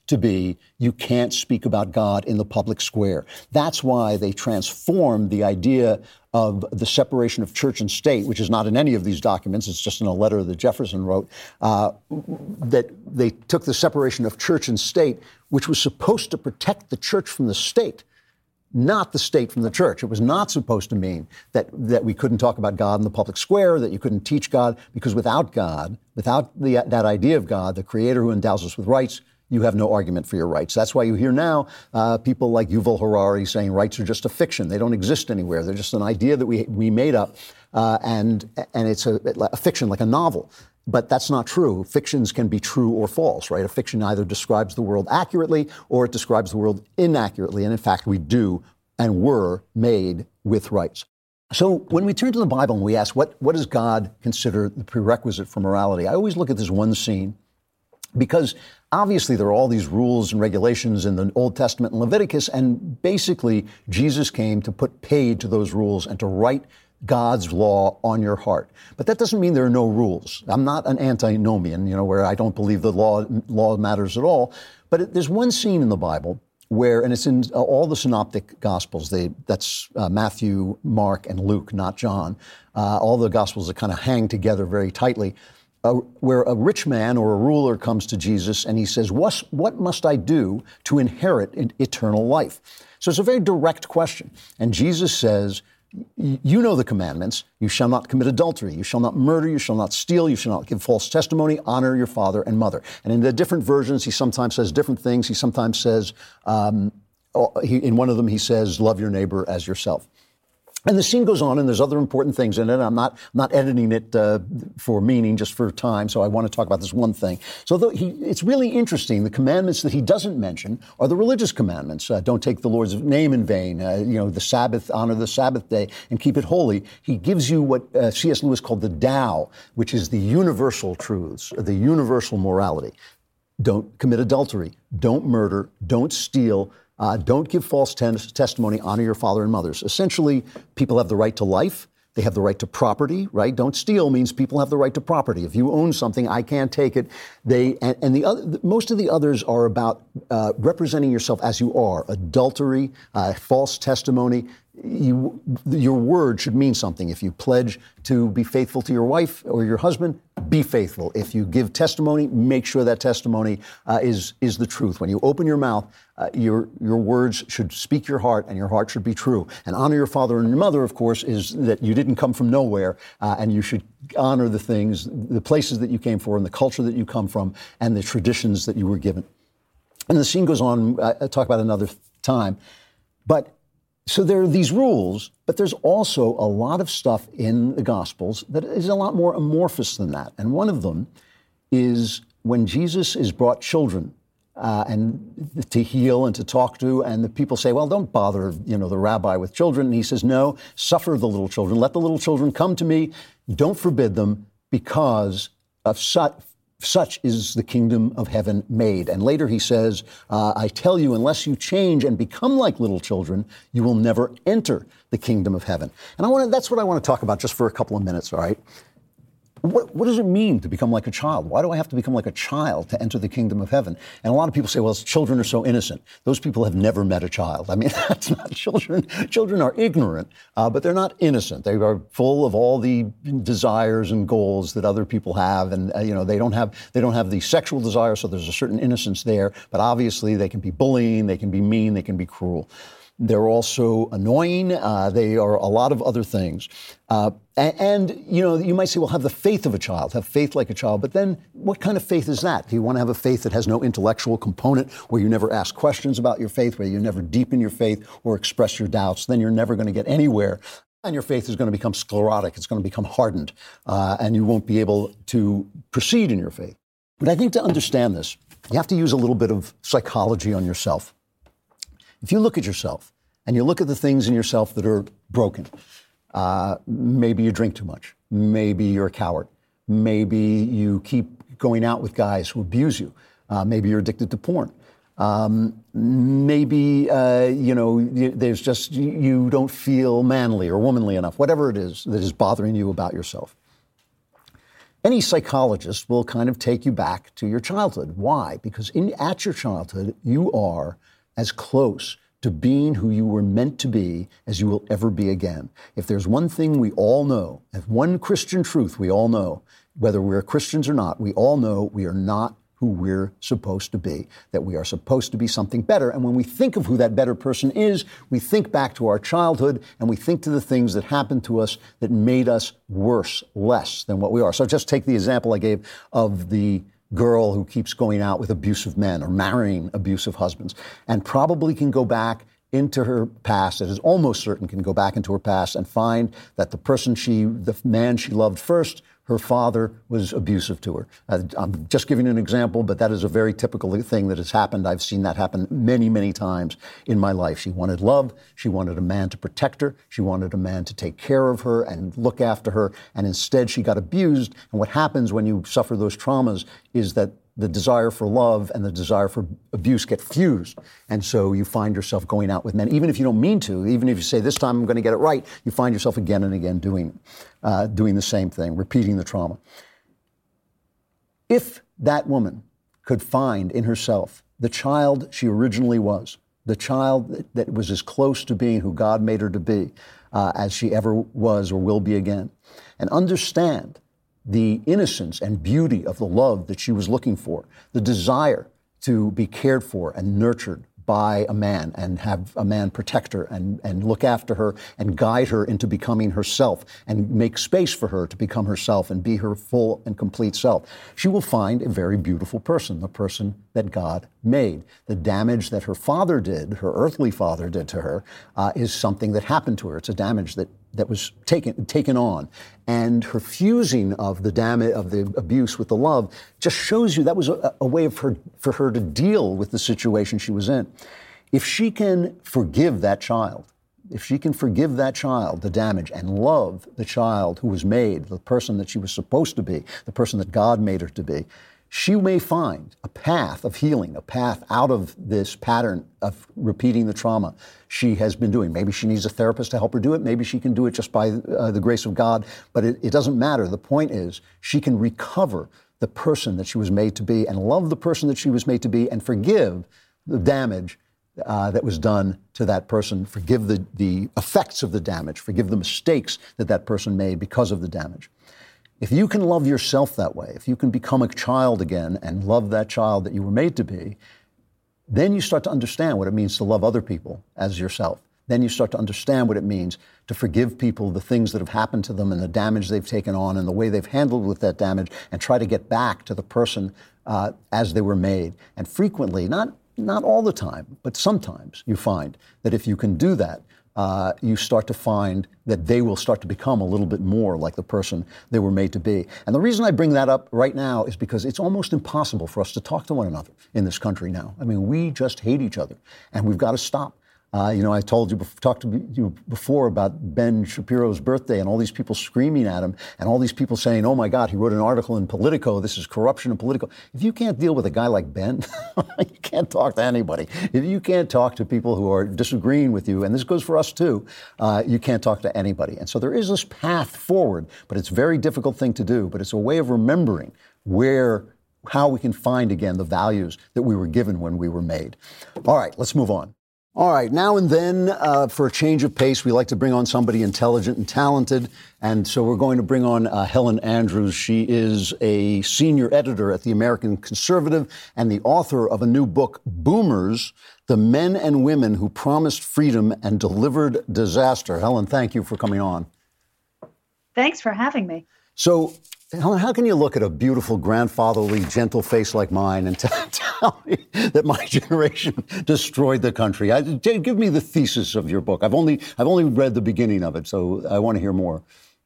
Speaker 2: to be, you can't speak about God in the public square. That's why they transformed the idea of the separation of church and state, which is not in any of these documents, it's just in a letter that Jefferson wrote, uh, that they took the separation of church and state, which was supposed to protect the church from the state, not the state from the church. It was not supposed to mean that, that we couldn't talk about God in the public square, that you couldn't teach God, because without God, without the, that idea of God, the creator who endows us with rights, you have no argument for your rights. That's why you hear now uh, people like Yuval Harari saying rights are just a fiction. They don't exist anywhere. They're just an idea that we we made up, uh, and and it's a, a fiction, like a novel. But that's not true. Fictions can be true or false, right? A fiction either describes the world accurately or it describes the world inaccurately. And in fact, we do and were made with rights. So when we turn to the Bible and we ask, what, what does God consider the prerequisite for morality? I always look at this one scene, because obviously there are all these rules and regulations in the Old Testament and Leviticus, and basically Jesus came to put paid to those rules and to write God's law on your heart. But that doesn't mean there are no rules. I'm not an antinomian, you know, where I don't believe the law law matters at all. But it, there's one scene in the Bible where, and it's in uh, all the synoptic Gospels, they, that's uh, Matthew, Mark, and Luke, not John, uh, all the Gospels that kind of hang together very tightly, uh, where a rich man or a ruler comes to Jesus and he says, what, what must I do to inherit eternal life? So it's a very direct question. And Jesus says, you know the commandments. You shall not commit adultery. You shall not murder. You shall not steal. You shall not give false testimony. Honor your father and mother. And in the different versions, he sometimes says different things. He sometimes says, um, he, in one of them, he says, love your neighbor as yourself. And the scene goes on, and there's other important things in it. I'm not I'm not editing it uh, for meaning, just for time, so I want to talk about this one thing. So though he, it's really interesting. The commandments that he doesn't mention are the religious commandments. Uh, don't take the Lord's name in vain. Uh, you know, the Sabbath, honor the Sabbath day, and keep it holy. He gives you what uh, C S Lewis called the Tao, which is the universal truths, the universal morality. Don't commit adultery. Don't murder. Don't steal. Uh, don't give false ten- testimony, honor your father and mothers. Essentially, people have the right to life. They have the right to property, right? Don't steal means people have the right to property. If you own something, I can't take it. They and, and the other, most of the others are about uh, representing yourself as you are. Adultery, uh, false testimony. You, your word should mean something. If you pledge to be faithful to your wife or your husband, be faithful. If you give testimony, make sure that testimony uh, is is the truth. When you open your mouth, uh, your your words should speak your heart, and your heart should be true. And honor your father and your mother, of course, is that you didn't come from nowhere, uh, and you should honor the things, the places that you came from, and the culture that you come from, and the traditions that you were given. And the scene goes on. I'll talk about it another time, but. So there are these rules, but there's also a lot of stuff in the Gospels that is a lot more amorphous than that. And one of them is when Jesus is brought children uh, and to heal and to talk to, and the people say, well, don't bother, you know, the rabbi with children. And he says, no, suffer the little children. Let the little children come to me. Don't forbid them, because of such. Such is the kingdom of heaven made. And later he says, uh, I tell you, unless you change and become like little children, you will never enter the kingdom of heaven. And I want to, that's what I want to talk about just for a couple of minutes, all right? What, what does it mean to become like a child? Why do I have to become like a child to enter the kingdom of heaven? And a lot of people say, well, children are so innocent. Those people have never met a child. I mean, that's not children. Children are ignorant, uh, but they're not innocent. They are full of all the desires and goals that other people have. And, uh, you know, they don't have, they don't have the sexual desire, so there's a certain innocence there. But obviously they can be bullying, they can be mean, they can be cruel. They're also annoying. Uh, they are a lot of other things. Uh, and, and, you know, you might say, well, have the faith of a child, have faith like a child. But then what kind of faith is that? Do you want to have a faith that has no intellectual component, where you never ask questions about your faith, where you never deepen your faith or express your doubts? Then you're never going to get anywhere. And your faith is going to become sclerotic. It's going to become hardened. Uh, and you won't be able to proceed in your faith. But I think to understand this, you have to use a little bit of psychology on yourself. If you look at yourself and you look at the things in yourself that are broken, uh, maybe you drink too much, maybe you're a coward, maybe you keep going out with guys who abuse you, uh, maybe you're addicted to porn, um, maybe, uh, you know, there's just, you don't feel manly or womanly enough, whatever it is that is bothering you about yourself. Any psychologist will kind of take you back to your childhood. Why? Because in, at your childhood, you are as close to being who you were meant to be as you will ever be again. If there's one thing we all know, if one Christian truth we all know, whether we're Christians or not, we all know we are not who we're supposed to be, that we are supposed to be something better. And when we think of who that better person is, we think back to our childhood and we think to the things that happened to us that made us worse, less than what we are. So just take the example I gave of the girl who keeps going out with abusive men or marrying abusive husbands and probably can go back into her past. It is almost certain can go back into her past and find that the person she, the man she loved first, her father was abusive to her. Uh, I'm just giving you an example, but that is a very typical thing that has happened. I've seen that happen many, many times in my life. She wanted love. She wanted a man to protect her. She wanted a man to take care of her and look after her. And instead, she got abused. And what happens when you suffer those traumas is that the desire for love and the desire for abuse get fused. And so you find yourself going out with men, even if you don't mean to, even if you say, this time I'm going to get it right, you find yourself again and again doing, uh, doing the same thing, repeating the trauma. If that woman could find in herself the child she originally was, the child that, that was as close to being who God made her to be uh, as she ever was or will be again, and understand the innocence and beauty of the love that she was looking for, the desire to be cared for and nurtured by a man and have a man protect her and, and look after her and guide her into becoming herself and make space for her to become herself and be her full and complete self. She will find a very beautiful person, the person that God made. The damage that her father did, her earthly father did to her, uh, is something that happened to her. It's a damage that that was taken taken on. And her fusing of the damage, of the abuse with the love just shows you that was a, a way of her, for her to deal with the situation she was in. If she can forgive that child, if she can forgive that child the damage and love the child who was made, the person that she was supposed to be, the person that God made her to be, she may find a path of healing, a path out of this pattern of repeating the trauma she has been doing. Maybe she needs a therapist to help her do it. Maybe she can do it just by uh, the grace of God. But it, it doesn't matter. The point is she can recover the person that she was made to be and love the person that she was made to be and forgive the damage uh, that was done to that person, forgive the, the effects of the damage, forgive the mistakes that that person made because of the damage. If you can love yourself that way, if you can become a child again and love that child that you were made to be, then you start to understand what it means to love other people as yourself. Then you start to understand what it means to forgive people the things that have happened to them and the damage they've taken on and the way they've handled with that damage and try to get back to the person uh, as they were made. And frequently, not, not all the time, but sometimes you find that if you can do that, Uh, you start to find that they will start to become a little bit more like the person they were made to be. And the reason I bring that up right now is because it's almost impossible for us to talk to one another in this country now. I mean, we just hate each other, and we've got to stop. Uh, you know, I told you, talked to you before about Ben Shapiro's birthday and all these people screaming at him and all these people saying, oh my God, he wrote an article in Politico, this is corruption in Politico. If you can't deal with a guy like Ben, you can't talk to anybody. If you can't talk to people who are disagreeing with you, and this goes for us too, uh, you can't talk to anybody. And so there is this path forward, but it's a very difficult thing to do, but it's a way of remembering where, how we can find again the values that we were given when we were made. All right, let's move on. All right, now and then, uh, for a change of pace, we like to bring on somebody intelligent and talented. And so we're going to bring on uh, Helen Andrews. She is a senior editor at the American Conservative and the author of a new book, Boomers, The Men and Women Who Promised Freedom and Delivered Disaster. Helen, thank you for coming on.
Speaker 5: Thanks for having me.
Speaker 2: So, Helen, how can you look at a beautiful, grandfatherly, gentle face like mine and t- tell me that my generation destroyed the country? I, give me the thesis of your book. I've only I've only read the beginning of it, so I want to hear more.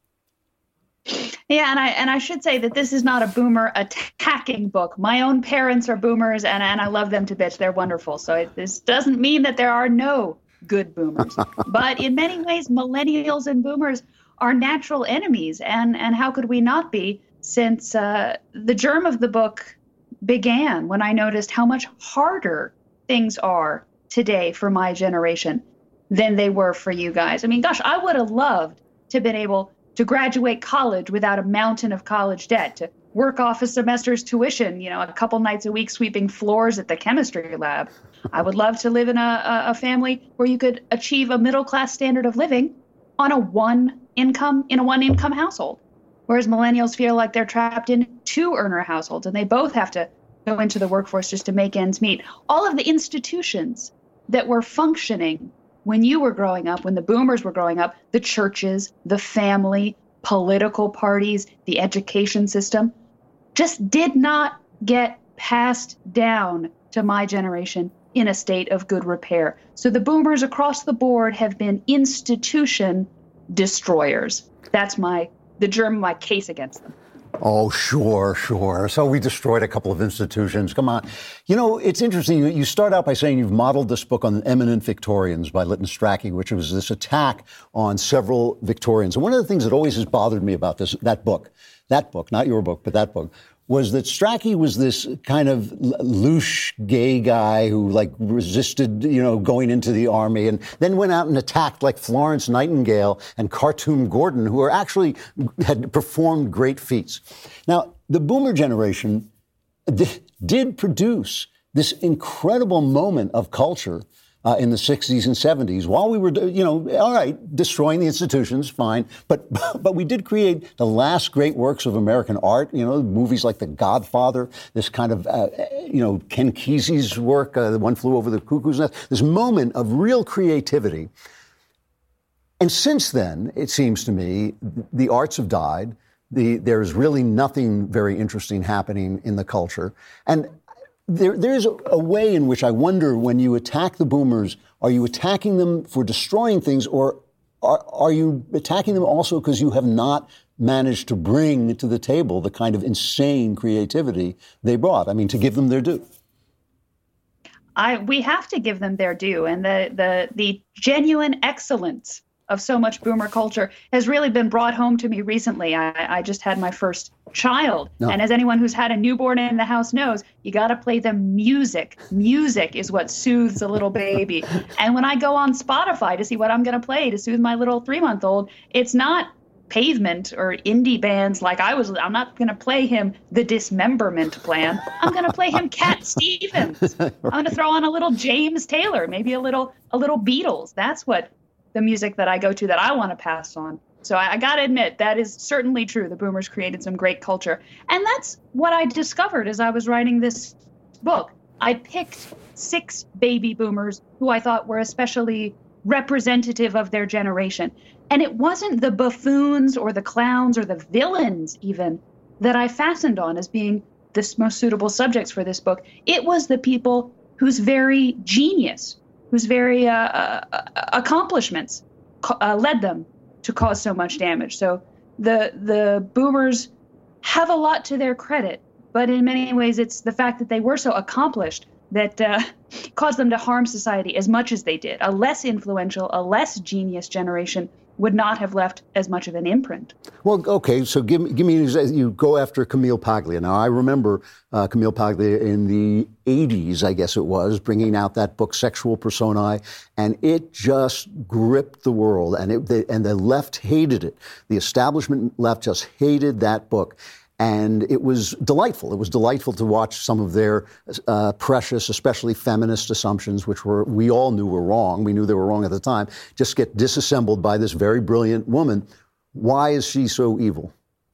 Speaker 5: Yeah, and I and I should say that this is not a boomer attacking book. My own parents are boomers, and, and I love them to bits. They're wonderful. So it, this doesn't mean that there are no good boomers. But in many ways, millennials and boomers are natural enemies. And, and how could we not be, since uh, the germ of the book began when I noticed how much harder things are today for my generation than they were for you guys. I mean, gosh, I would have loved to have been able to graduate college without a mountain of college debt, to work off a semester's tuition, you know, a couple nights a week sweeping floors at the chemistry lab. I would love to live in a, a family where you could achieve a middle-class standard of living on a one income, in a one income household. Whereas millennials feel like they're trapped in two earner households and they both have to go into the workforce just to make ends meet. All of the institutions that were functioning when you were growing up, when the boomers were growing up, the churches, the family, political parties, the education system, just did not get passed down to my generation in a state of good repair. So the boomers across the board have been institution destroyers. That's my the germ of my case against them.
Speaker 2: Oh, sure, sure. So we destroyed a couple of institutions. Come on. You know, it's interesting. You, you start out by saying you've modeled this book on Eminent Victorians by Lytton Strachey, which was this attack on several Victorians. And one of the things that always has bothered me about this, that book, that book, not your book, but that book, was that Strachey was this kind of louche gay guy who like resisted, you know, going into the army and then went out and attacked like Florence Nightingale and Khartoum Gordon, who are actually had performed great feats. Now, the boomer generation d- did produce this incredible moment of culture Uh, in the sixties and seventies, while we were, you know, all right, destroying the institutions, fine. But but we did create the last great works of American art, you know, movies like The Godfather, this kind of, uh, you know, Ken Kesey's work, uh, One Flew Over the Cuckoo's Nest, this moment of real creativity. And since then, it seems to me, the arts have died. The, there's really nothing very interesting happening in the culture. And There, there's a, a way in which I wonder when you attack the boomers, are you attacking them for destroying things, or are, are you attacking them also because you have not managed to bring to the table the kind of insane creativity they brought? I mean, to give them their due.
Speaker 5: I we have to give them their due, and the the the genuine excellence of so much boomer culture has really been brought home to me recently. I, I just had my first child. No. And as anyone who's had a newborn in the house knows, you got to play them music. Music is what soothes a little baby. And when I go on Spotify to see what I'm going to play to soothe my little three-month-old, it's not Pavement or indie bands like I was. I'm not going to play him The Dismemberment Plan. I'm going to play him Cat Stevens. I'm going to throw on a little James Taylor, maybe a little a little Beatles. That's what the music that I go to that I want to pass on. So I, I got to admit, that is certainly true. The boomers created some great culture. And that's what I discovered as I was writing this book. I picked six baby boomers who I thought were especially representative of their generation. And it wasn't the buffoons or the clowns or the villains even that I fastened on as being the most suitable subjects for this book. It was the people whose very genius, whose very uh, uh, accomplishments uh, led them to cause so much damage. So the the boomers have a lot to their credit, but in many ways it's the fact that they were so accomplished that uh, caused them to harm society as much as they did. A less influential, a less genius generation would not have left as much of an imprint.
Speaker 2: Well, okay, so give me, give me, you go after Camille Paglia. Now, I remember uh, Camille Paglia in the eighties, I guess it was, bringing out that book, Sexual Personae, and it just gripped the world, and it, they, and the left hated it. The establishment left just hated that book. And it was delightful. It was delightful to watch some of their uh, precious, especially feminist assumptions, which were we all knew were wrong. We knew they were wrong at the time, just get disassembled by this very brilliant woman. Why is she so evil?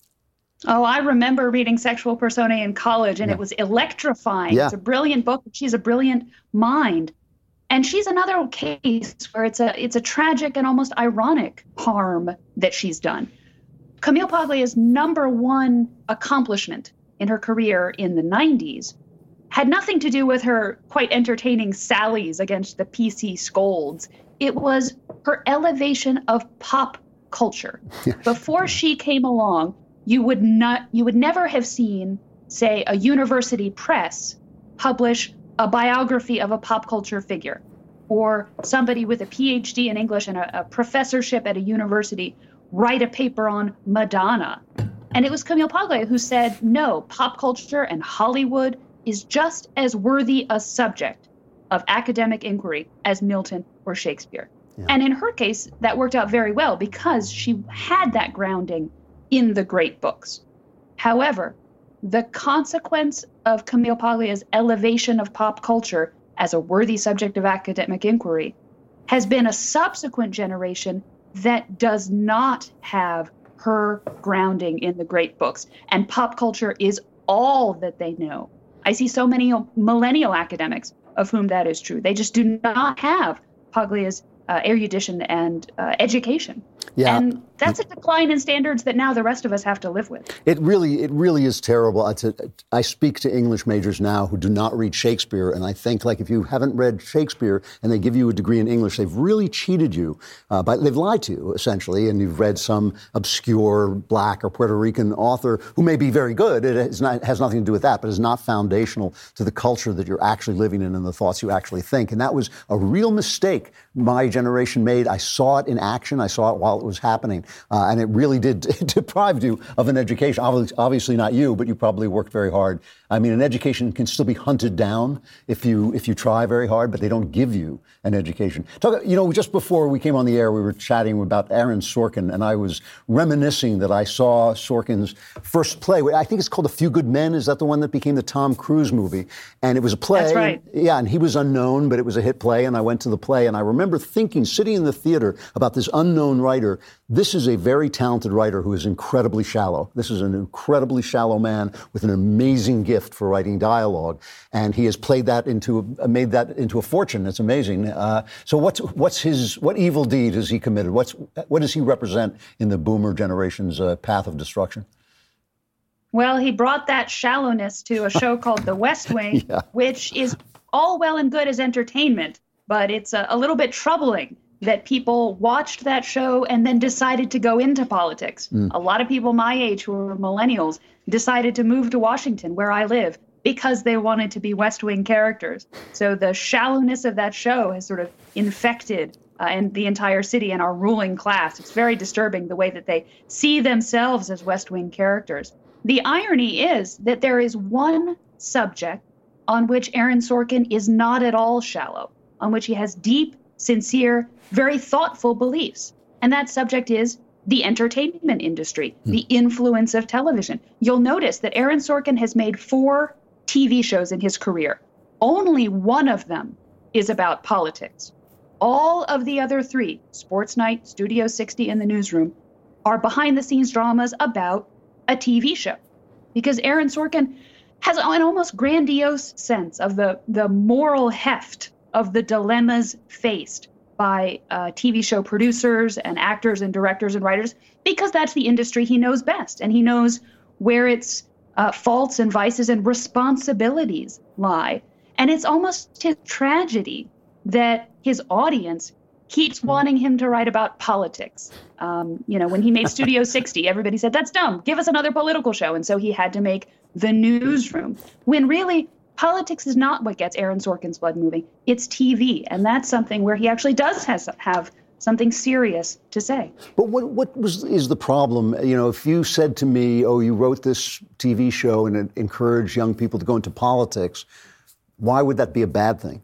Speaker 5: Oh, I remember reading Sexual Personae in college, and yeah. It was electrifying. Yeah. It's a brilliant book. She's a brilliant mind. And she's another case where it's a it's a tragic and almost ironic harm that she's done. Camille Paglia's number one accomplishment in her career in the nineties had nothing to do with her quite entertaining sallies against the P C scolds. It was her elevation of pop culture. Before she came along, you would not, you would never have seen, say, a university press publish a biography of a pop culture figure, or somebody with a P H D in English and a, a professorship at a university write a paper on Madonna. And it was Camille Paglia who said, no, pop culture and Hollywood is just as worthy a subject of academic inquiry as Milton or Shakespeare.
Speaker 2: Yeah.
Speaker 5: And in her case, that worked out very well because she had that grounding in the great books. However, the consequence of Camille Paglia's elevation of pop culture as a worthy subject of academic inquiry has been a subsequent generation that does not have her grounding in the great books. And pop culture is all that they know. I see so many millennial academics of whom that is true. They just do not have Paglia's uh, erudition and uh, education.
Speaker 2: Yeah.
Speaker 5: And that's a decline in standards that now the rest of us have to live with.
Speaker 2: It really, it really is terrible. I, to, I speak to English majors now who do not read Shakespeare, and I think, like, if you haven't read Shakespeare and they give you a degree in English, they've really cheated you. Uh, but they've lied to you, essentially, and you've read some obscure Black or Puerto Rican author who may be very good. It is not, has nothing to do with that, but is not foundational to the culture that you're actually living in and the thoughts you actually think. And that was a real mistake my generation made. I saw it in action. I saw it while it was happening. Uh, and it really did deprive you of an education. Obviously, obviously not you, but you probably worked very hard. I mean, an education can still be hunted down if you if you try very hard, but they don't give you an education. Talk, you know, just before we came on the air, we were chatting about Aaron Sorkin, and I was reminiscing that I saw Sorkin's first play. I think it's called A Few Good Men. Is that the one that became the Tom Cruise movie? And it was a play.
Speaker 5: That's right.
Speaker 2: Yeah, and he was unknown, but it was a hit play, and I went to the play, and I remember thinking, sitting in the theater, about this unknown writer. This is a very talented writer who is incredibly shallow. This is an incredibly shallow man with an amazing gift for writing dialogue, and he has played that into, made that into a fortune. It's amazing. Uh, so what's what's his what evil deed has he committed? What's what does he represent in the Boomer generation's uh, path of destruction?
Speaker 5: Well, he brought that shallowness to a show called The West Wing, yeah. which is all well and good as entertainment, but it's a, a little bit troubling that people watched that show and then decided to go into politics. Mm. A lot of people my age who are millennials decided to move to Washington, where I live, because they wanted to be West Wing characters. So the shallowness of that show has sort of infected uh, and the entire city and our ruling class. It's very disturbing the way that they see themselves as West Wing characters. The irony is that there is one subject on which Aaron Sorkin is not at all shallow, on which he has deep, sincere, very thoughtful beliefs. And that subject is the entertainment industry, hmm. the influence of television. You'll notice that Aaron Sorkin has made four T V shows in his career. Only one of them is about politics. All of the other three, Sports Night, Studio sixty, and The Newsroom, are behind-the-scenes dramas about a T V show. Because Aaron Sorkin has an almost grandiose sense of the, the moral heft of the dilemmas faced by uh, T V show producers and actors and directors and writers, because that's the industry he knows best. And he knows where its uh, faults and vices and responsibilities lie. And it's almost his tragedy that his audience keeps wanting him to write about politics. Um, you know, when he made Studio sixty, everybody said, that's dumb. Give us another political show. And so he had to make The Newsroom, when really politics is not what gets Aaron Sorkin's blood moving. It's T V. And that's something where he actually does has, have something serious to say.
Speaker 2: But what what was is the problem? You know, if you said to me, oh, you wrote this T V show and it encouraged young people to go into politics, why would that be a bad thing?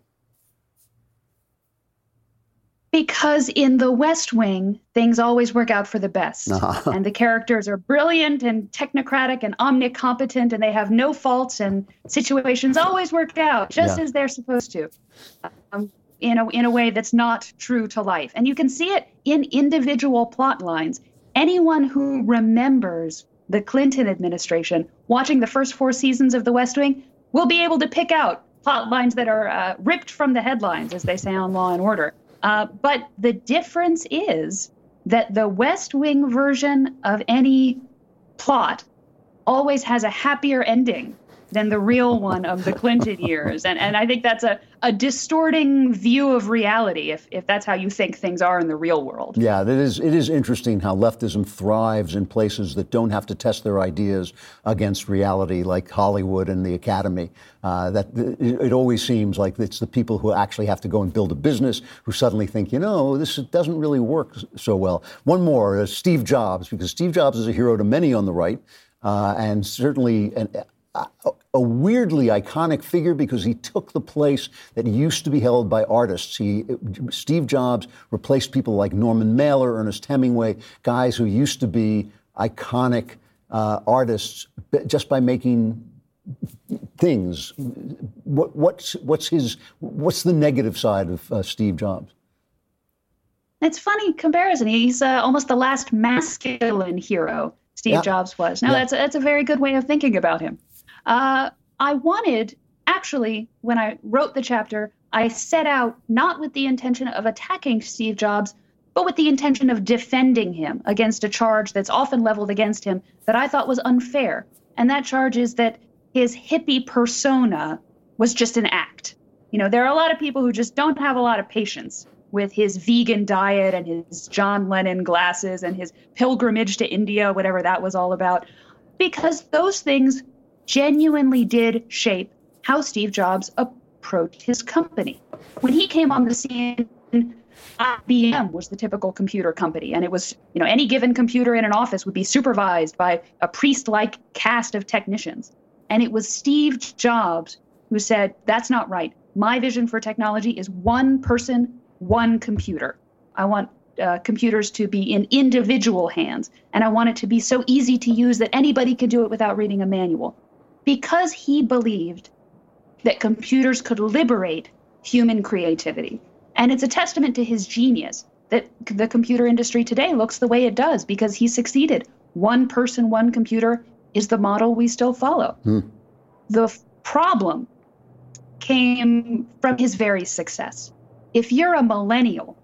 Speaker 5: Because in The West Wing, things always work out for the best. Uh-huh. And the characters are brilliant and technocratic and omnicompetent, and they have no faults, and situations always work out just yeah. as they're supposed to, um, in a, in a way that's not true to life. And you can see it in individual plot lines. Anyone who remembers the Clinton administration watching the first four seasons of The West Wing will be able to pick out plot lines that are uh, ripped from the headlines, as they say on Law and Order. Uh, but the difference is that the West Wing version of any plot always has a happier ending than the real one of the Clinton years. And and I think that's a, a distorting view of reality if, if that's how you think things are in the real world.
Speaker 2: Yeah, it is, it is interesting how leftism thrives in places that don't have to test their ideas against reality, like Hollywood and the Academy. Uh, that it, it always seems like it's the people who actually have to go and build a business who suddenly think, you know, this doesn't really work so well. One more, uh, Steve Jobs, because Steve Jobs is a hero to many on the right, uh, and certainly an, a, a weirdly iconic figure because he took the place that used to be held by artists. He, Steve Jobs replaced people like Norman Mailer, Ernest Hemingway, guys who used to be iconic uh, artists just by making things. What, what's what's his what's the negative side of uh, Steve Jobs?
Speaker 5: It's funny comparison. He's uh, almost the last masculine hero Steve yeah. Jobs was. Now, yeah. that's, a, that's a very good way of thinking about him. Uh, I wanted, actually, when I wrote the chapter, I set out not with the intention of attacking Steve Jobs, but with the intention of defending him against a charge that's often leveled against him that I thought was unfair. And that charge is that his hippie persona was just an act. You know, there are a lot of people who just don't have a lot of patience with his vegan diet and his John Lennon glasses and his pilgrimage to India, whatever that was all about, because those things genuinely did shape how Steve Jobs approached his company. When he came on the scene, I B M was the typical computer company, and it was, you know, any given computer in an office would be supervised by a priest-like cast of technicians. And it was Steve Jobs who said, that's not right. My vision for technology is one person, one computer. I want uh, computers to be in individual hands, and I want it to be so easy to use that anybody can do it without reading a manual. Because he believed that computers could liberate human creativity. And it's a testament to his genius that the computer industry today looks the way it does, because he succeeded. One person, one computer is the model we still follow. Hmm. The f- problem came from his very success. If you're a millennial,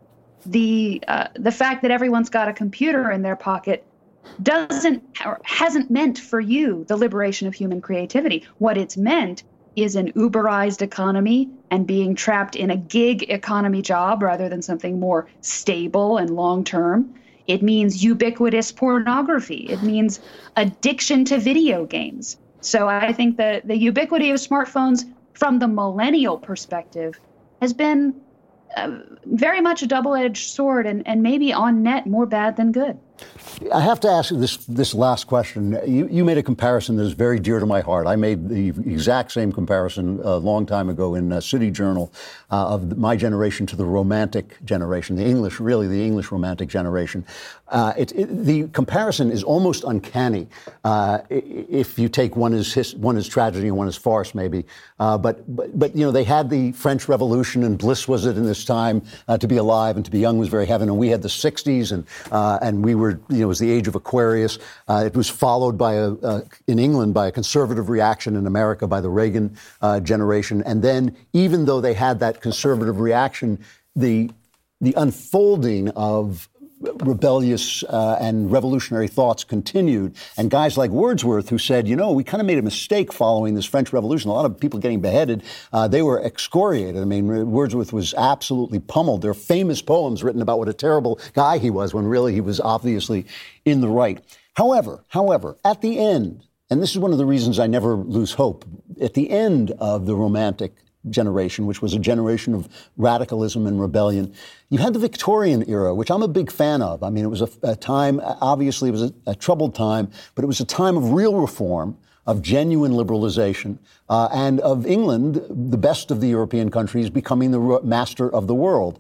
Speaker 5: the uh, the fact that everyone's got a computer in their pocket doesn't or hasn't meant for you the liberation of human creativity. What it's meant is an Uberized economy and being trapped in a gig economy job rather than something more stable and long-term. It means ubiquitous pornography. It means addiction to video games. So I think that the ubiquity of smartphones from the millennial perspective has been uh, very much a double-edged sword, and, and maybe on net more bad than good.
Speaker 2: I have to ask you this this last question. You, you made a comparison that is very dear to my heart. I made the exact same comparison a long time ago in uh, City Journal uh, of my generation to the Romantic generation, the English, really the English Romantic generation. Uh, it, it, the comparison is almost uncanny uh, if you take one as his, one as tragedy and one as farce, maybe. Uh, but, but, but, you know, they had the French Revolution, and bliss was it in this time. Uh, to be alive and to be young was very heaven. And we had the sixties, and uh, and we were, you know, it was the age of Aquarius. Uh, it was followed by a, uh, in England by a conservative reaction, in America by the Reagan uh, generation. And then, even though they had that conservative reaction, the the unfolding of rebellious uh, and revolutionary thoughts continued. And guys like Wordsworth, who said, you know, we kind of made a mistake following this French Revolution. A lot of people getting beheaded. Uh, they were excoriated. I mean, Wordsworth was absolutely pummeled. There are famous poems written about what a terrible guy he was, when really he was obviously in the right. However, however, at the end, and this is one of the reasons I never lose hope, at the end of the Romantic generation, which was a generation of radicalism and rebellion, you had the Victorian era, which I'm a big fan of. I mean, it was a, a time, obviously it was a, a troubled time, but it was a time of real reform, of genuine liberalization, uh, and of England, the best of the European countries, becoming the master of the world.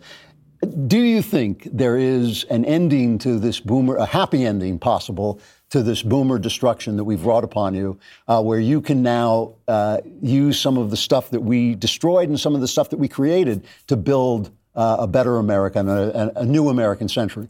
Speaker 2: Do you think there is an ending to this boomer, a happy ending possible, to this boomer destruction that we've wrought upon you, uh, where you can now uh, use some of the stuff that we destroyed and some of the stuff that we created to build uh, a better America and a, a new American century?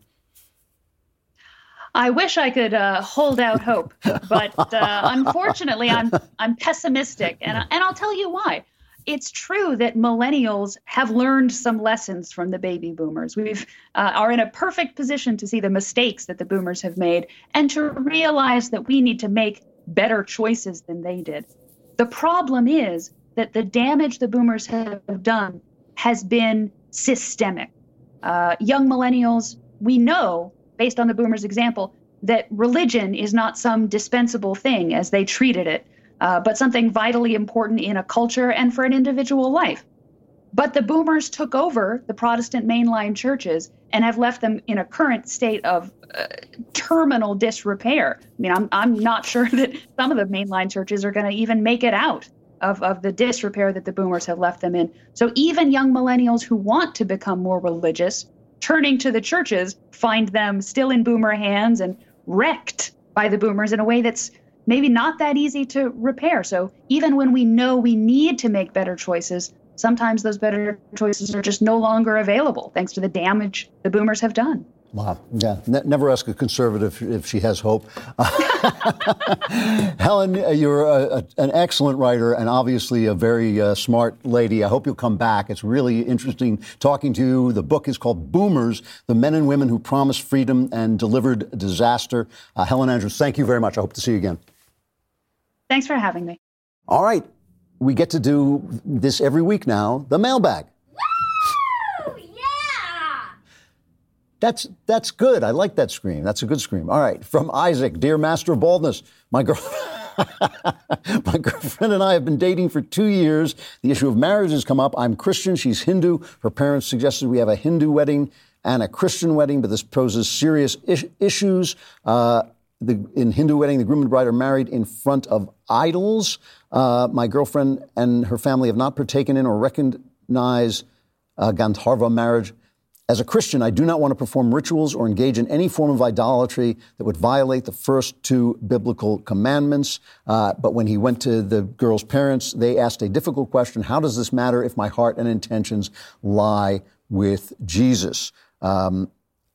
Speaker 5: I wish I could uh, hold out hope, but uh, unfortunately, I'm I'm pessimistic, and and I'll tell you why. It's true that millennials have learned some lessons from the baby boomers. We've uh, are in a perfect position to see the mistakes that the boomers have made and to realize that we need to make better choices than they did. The problem is that the damage the boomers have done has been systemic. Uh, young millennials, we know, based on the boomers' example, that religion is not some dispensable thing as they treated it. Uh, but something vitally important in a culture and for an individual life. But the boomers took over the Protestant mainline churches and have left them in a current state of uh, terminal disrepair. I mean, I'm I'm not sure that some of the mainline churches are going to even make it out of, of the disrepair that the boomers have left them in. So even young millennials who want to become more religious, turning to the churches, find them still in boomer hands and wrecked by the boomers in a way that's maybe not that easy to repair. So even when we know we need to make better choices, sometimes those better choices are just no longer available thanks to the damage the boomers have done.
Speaker 2: Wow. Yeah. Ne- never ask a conservative if she has hope. Helen, you're a, a, an excellent writer and obviously a very uh, smart lady. I hope you'll come back. It's really interesting talking to you. The book is called Boomers, The Men and Women Who Promised Freedom and Delivered Disaster. Uh, Helen Andrews, thank you very much. I hope to see you again.
Speaker 5: Thanks for having me.
Speaker 2: All right. We get to do this every week now, the mailbag.
Speaker 7: Woo! Yeah!
Speaker 2: That's that's good. I like that scream. That's a good scream. All right. From Isaac, dear Master of Baldness, my girl, my girlfriend and I have been dating for two years. The issue of marriage has come up. I'm Christian. She's Hindu. Her parents suggested we have a Hindu wedding and a Christian wedding, but this poses serious is- issues. Uh, The, in Hindu wedding, the groom and bride are married in front of idols. Uh, my girlfriend and her family have not partaken in or recognized uh, Gandharva marriage. As a Christian, I do not want to perform rituals or engage in any form of idolatry that would violate the first two biblical commandments. Uh, but when he went to the girl's parents, they asked a difficult question: how does this matter if my heart and intentions lie with Jesus? Um,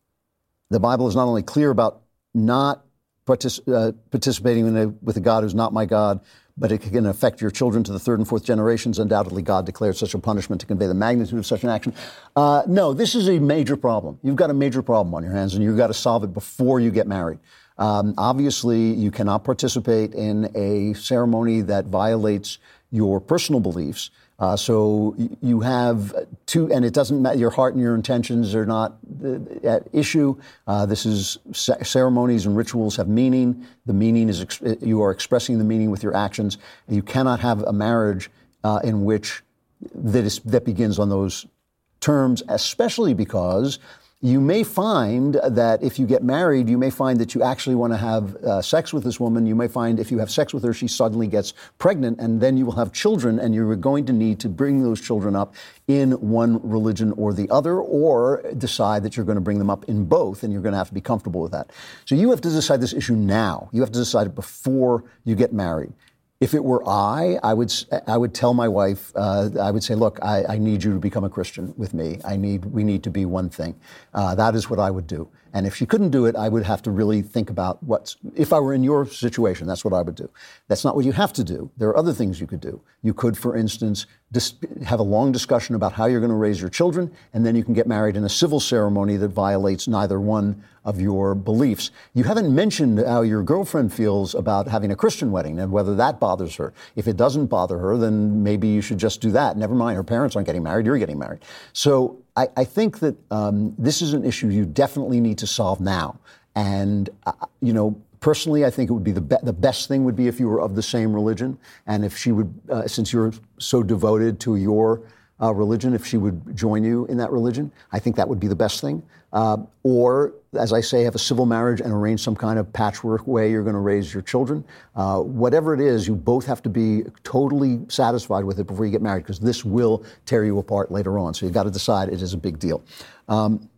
Speaker 2: the Bible is not only clear about not Partic- uh, participating in a, with a God who's not my God, but it can affect your children to the third and fourth generations. Undoubtedly, God declared such a punishment to convey the magnitude of such an action. Uh, no, this is a major problem. You've got a major problem on your hands, and you've got to solve it before you get married. Um, obviously, you cannot participate in a ceremony that violates your personal beliefs. Uh, so you have two, and it doesn't matter, your heart and your intentions are not at issue. Uh, this is ceremonies and rituals have meaning. The meaning is, ex- you are expressing the meaning with your actions. You cannot have a marriage uh, in which that is, that begins on those terms, especially because you may find that if you get married, you may find that you actually want to have uh, sex with this woman. You may find if you have sex with her, she suddenly gets pregnant, and then you will have children, and you're going to need to bring those children up in one religion or the other, or decide that you're going to bring them up in both, and you're going to have to be comfortable with that. So you have to decide this issue now. You have to decide it before you get married. If it were I, I would I would tell my wife, uh, I would say, look, I, I need you to become a Christian with me. I need, we need to be one thing. Uh, that is what I would do. And if she couldn't do it, I would have to really think about what's, if I were in your situation, that's what I would do. That's not what you have to do. There are other things you could do. You could, for instance, dis- have a long discussion about how you're going to raise your children, and then you can get married in a civil ceremony that violates neither one of your beliefs. You haven't mentioned how your girlfriend feels about having a Christian wedding and whether that bothers her. If it doesn't bother her, then maybe you should just do that. Never mind, her parents aren't getting married, you're getting married. So I, I think that um, this is an issue you definitely need to solve now. And, uh, you know, personally, I think it would be the be- the best thing would be if you were of the same religion. And if she would, uh, since you're so devoted to your uh, religion, if she would join you in that religion, I think that would be the best thing. Uh, or, as I say, have a civil marriage and arrange some kind of patchwork way you're going to raise your children. Uh, whatever it is, you both have to be totally satisfied with it before you get married, because this will tear you apart later on. So you've got to decide it is a big deal. Um,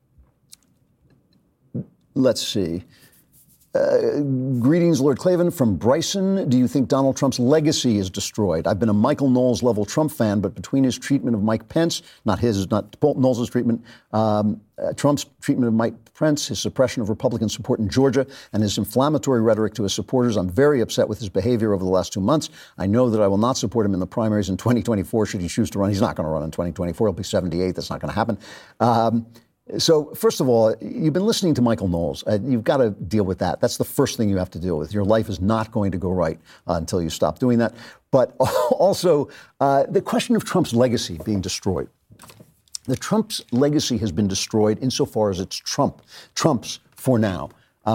Speaker 2: let's see. Uh, greetings, Lord Klavan. From Bryson. Do you think Donald Trump's legacy is destroyed? I've been a Michael Knowles level Trump fan, but between his treatment of Mike Pence, not his, not Knowles' treatment, um, uh, Trump's treatment of Mike Pence, his suppression of Republican support in Georgia, and his inflammatory rhetoric to his supporters, I'm very upset with his behavior over the last two months. I know that I will not support him in the primaries in twenty twenty-four should he choose to run. He's not going to run in twenty twenty-four. He'll be seventy-eight. That's not going to happen. Um, So, first of all, you've been listening to Michael Knowles. Uh, you've got to deal with that. That's the first thing you have to deal with. Your life is not going to go right uh, until you stop doing that. But also, uh, the question of Trump's legacy being destroyed. The Trump's legacy has been destroyed insofar as it's Trump, Trump's for now. Uh,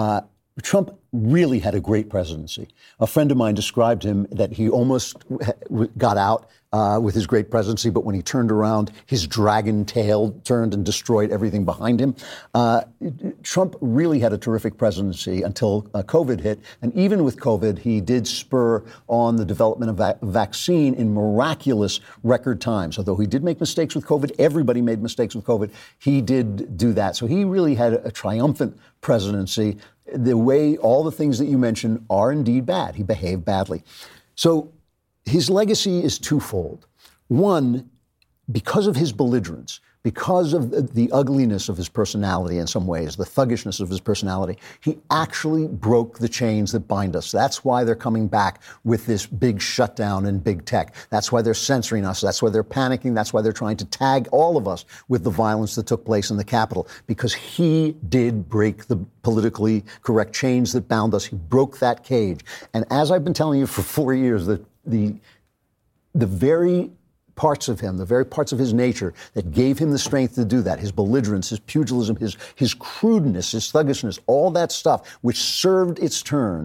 Speaker 2: Trump really had a great presidency. A friend of mine described him that he almost got out uh, with his great presidency, but when he turned around, his dragon tail turned and destroyed everything behind him. Uh, Trump really had a terrific presidency until uh, COVID hit. And even with COVID, he did spur on the development of a vaccine in miraculous record times. Although he did make mistakes with COVID, everybody made mistakes with COVID. He did do that. So he really had a, a triumphant presidency. The way all the things that you mentioned are indeed bad. He behaved badly. So his legacy is twofold. One, because of his belligerence, because of the ugliness of his personality in some ways, the thuggishness of his personality, he actually broke the chains that bind us. That's why they're coming back with this big shutdown in big tech. That's why they're censoring us. That's why they're panicking. That's why they're trying to tag all of us with the violence that took place in the Capitol, because he did break the politically correct chains that bound us. He broke that cage. And as I've been telling you for four years, the the the very parts of him, the very parts of his nature that gave him the strength to do that, his belligerence, his pugilism, his his crudeness, his thuggishness, all that stuff, which served its turn,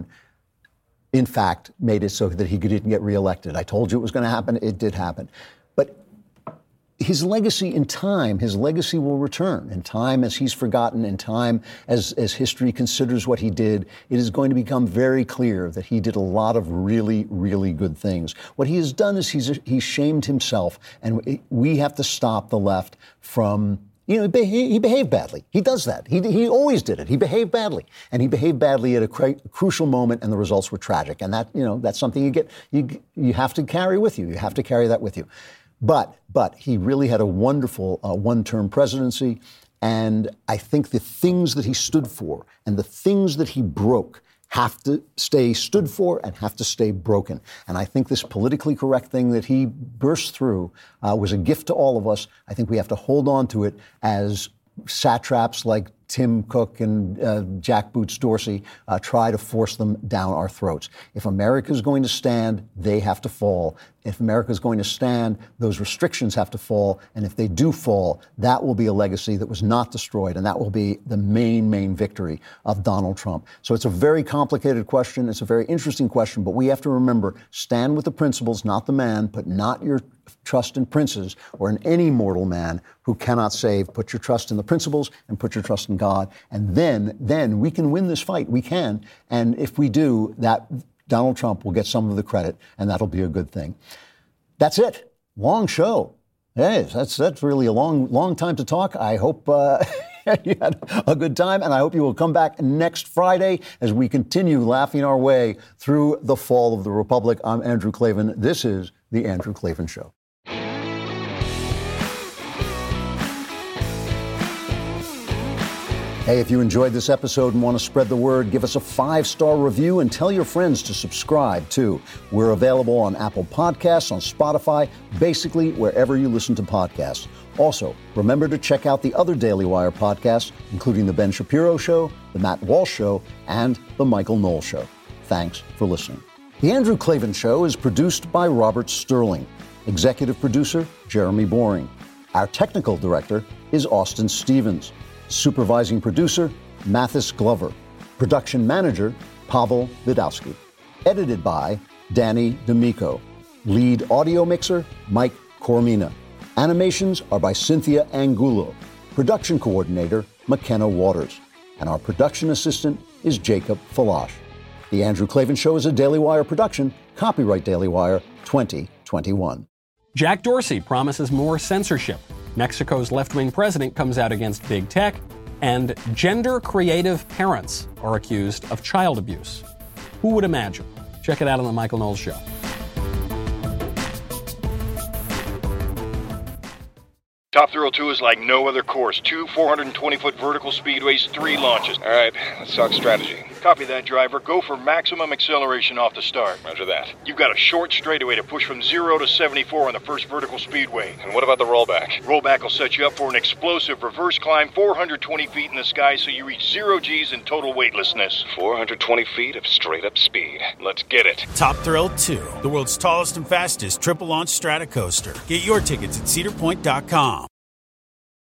Speaker 2: in fact, made it so that he didn't get reelected. I told you it was going to happen. It did happen. But his legacy in time, his legacy will return. In time, as he's forgotten, in time, as, as history considers what he did, it is going to become very clear that he did a lot of really, really good things. What he has done is he's, he's shamed himself, and we have to stop the left from, you know, he behaved badly. He does that. He, he always did it. He behaved badly. And he behaved badly at a cru- crucial moment, and the results were tragic. And that, you know, that's something you get, you, you have to carry with you. You have to carry that with you. But but he really had a wonderful uh, one-term presidency, and I think the things that he stood for and the things that he broke have to stay stood for and have to stay broken. And I think this politically correct thing that he burst through uh, was a gift to all of us. I think we have to hold on to it as satraps like Tim Cook and uh, Jack Boots Dorsey uh, try to force them down our throats. If America is going to stand, they have to fall. If America is going to stand, those restrictions have to fall. And if they do fall, that will be a legacy that was not destroyed. And that will be the main, main victory of Donald Trump. So it's a very complicated question. It's a very interesting question. But we have to remember, stand with the principles, not the man. Put not your trust in princes or in any mortal man who cannot save. Put your trust in the principles and put your trust in God. And then, then we can win this fight. We can. And if we do, that Donald Trump will get some of the credit, and that'll be a good thing. That's it. Long show. Hey, that's that's really a long, long time to talk. I hope uh, you had a good time, and I hope you will come back next Friday as we continue laughing our way through the fall of the Republic. I'm Andrew Klavan. This is The Andrew Klavan Show. Hey, if you enjoyed this episode and want to spread the word, give us a five-star review and tell your friends to subscribe, too. We're available on Apple Podcasts, on Spotify, basically wherever you listen to podcasts. Also, remember to check out the other Daily Wire podcasts, including The Ben Shapiro Show, The Matt Walsh Show, and The Michael Knowles Show. Thanks for listening. The Andrew Klavan Show is produced by Robert Sterling. Executive producer, Jeremy Boring. Our technical director is Austin Stevens. Supervising producer, Mathis Glover. Production manager, Pavel Vidowski. Edited by Danny D'Amico. Lead audio mixer, Mike Coromina. Animations are by Cynthia Angulo. Production coordinator, McKenna Waters. And our production assistant is Jacob Falash. The Andrew Klavan Show is a Daily Wire production. Copyright Daily Wire twenty twenty-one.
Speaker 8: Jack Dorsey promises more censorship. Mexico's left-wing president comes out against big tech, and gender-creative parents are accused of child abuse. Who would imagine? Check it out on The Michael Knowles Show.
Speaker 18: Top Thrill two is like no other course. Two four hundred twenty foot vertical speedways, three launches.
Speaker 9: All right, let's talk strategy.
Speaker 18: Copy that, driver. Go for maximum acceleration off the start.
Speaker 9: Roger that.
Speaker 18: You've got a short straightaway to push from zero to seventy-four on the first vertical speedway.
Speaker 9: And what about the rollback?
Speaker 18: Rollback will set you up for an explosive reverse climb four hundred twenty feet in the sky so you reach zero G's and total weightlessness.
Speaker 9: four hundred twenty feet of straight-up speed. Let's get it.
Speaker 10: Top Thrill two, the world's tallest and fastest triple-launch strata coaster. Get your tickets at cedar point dot com.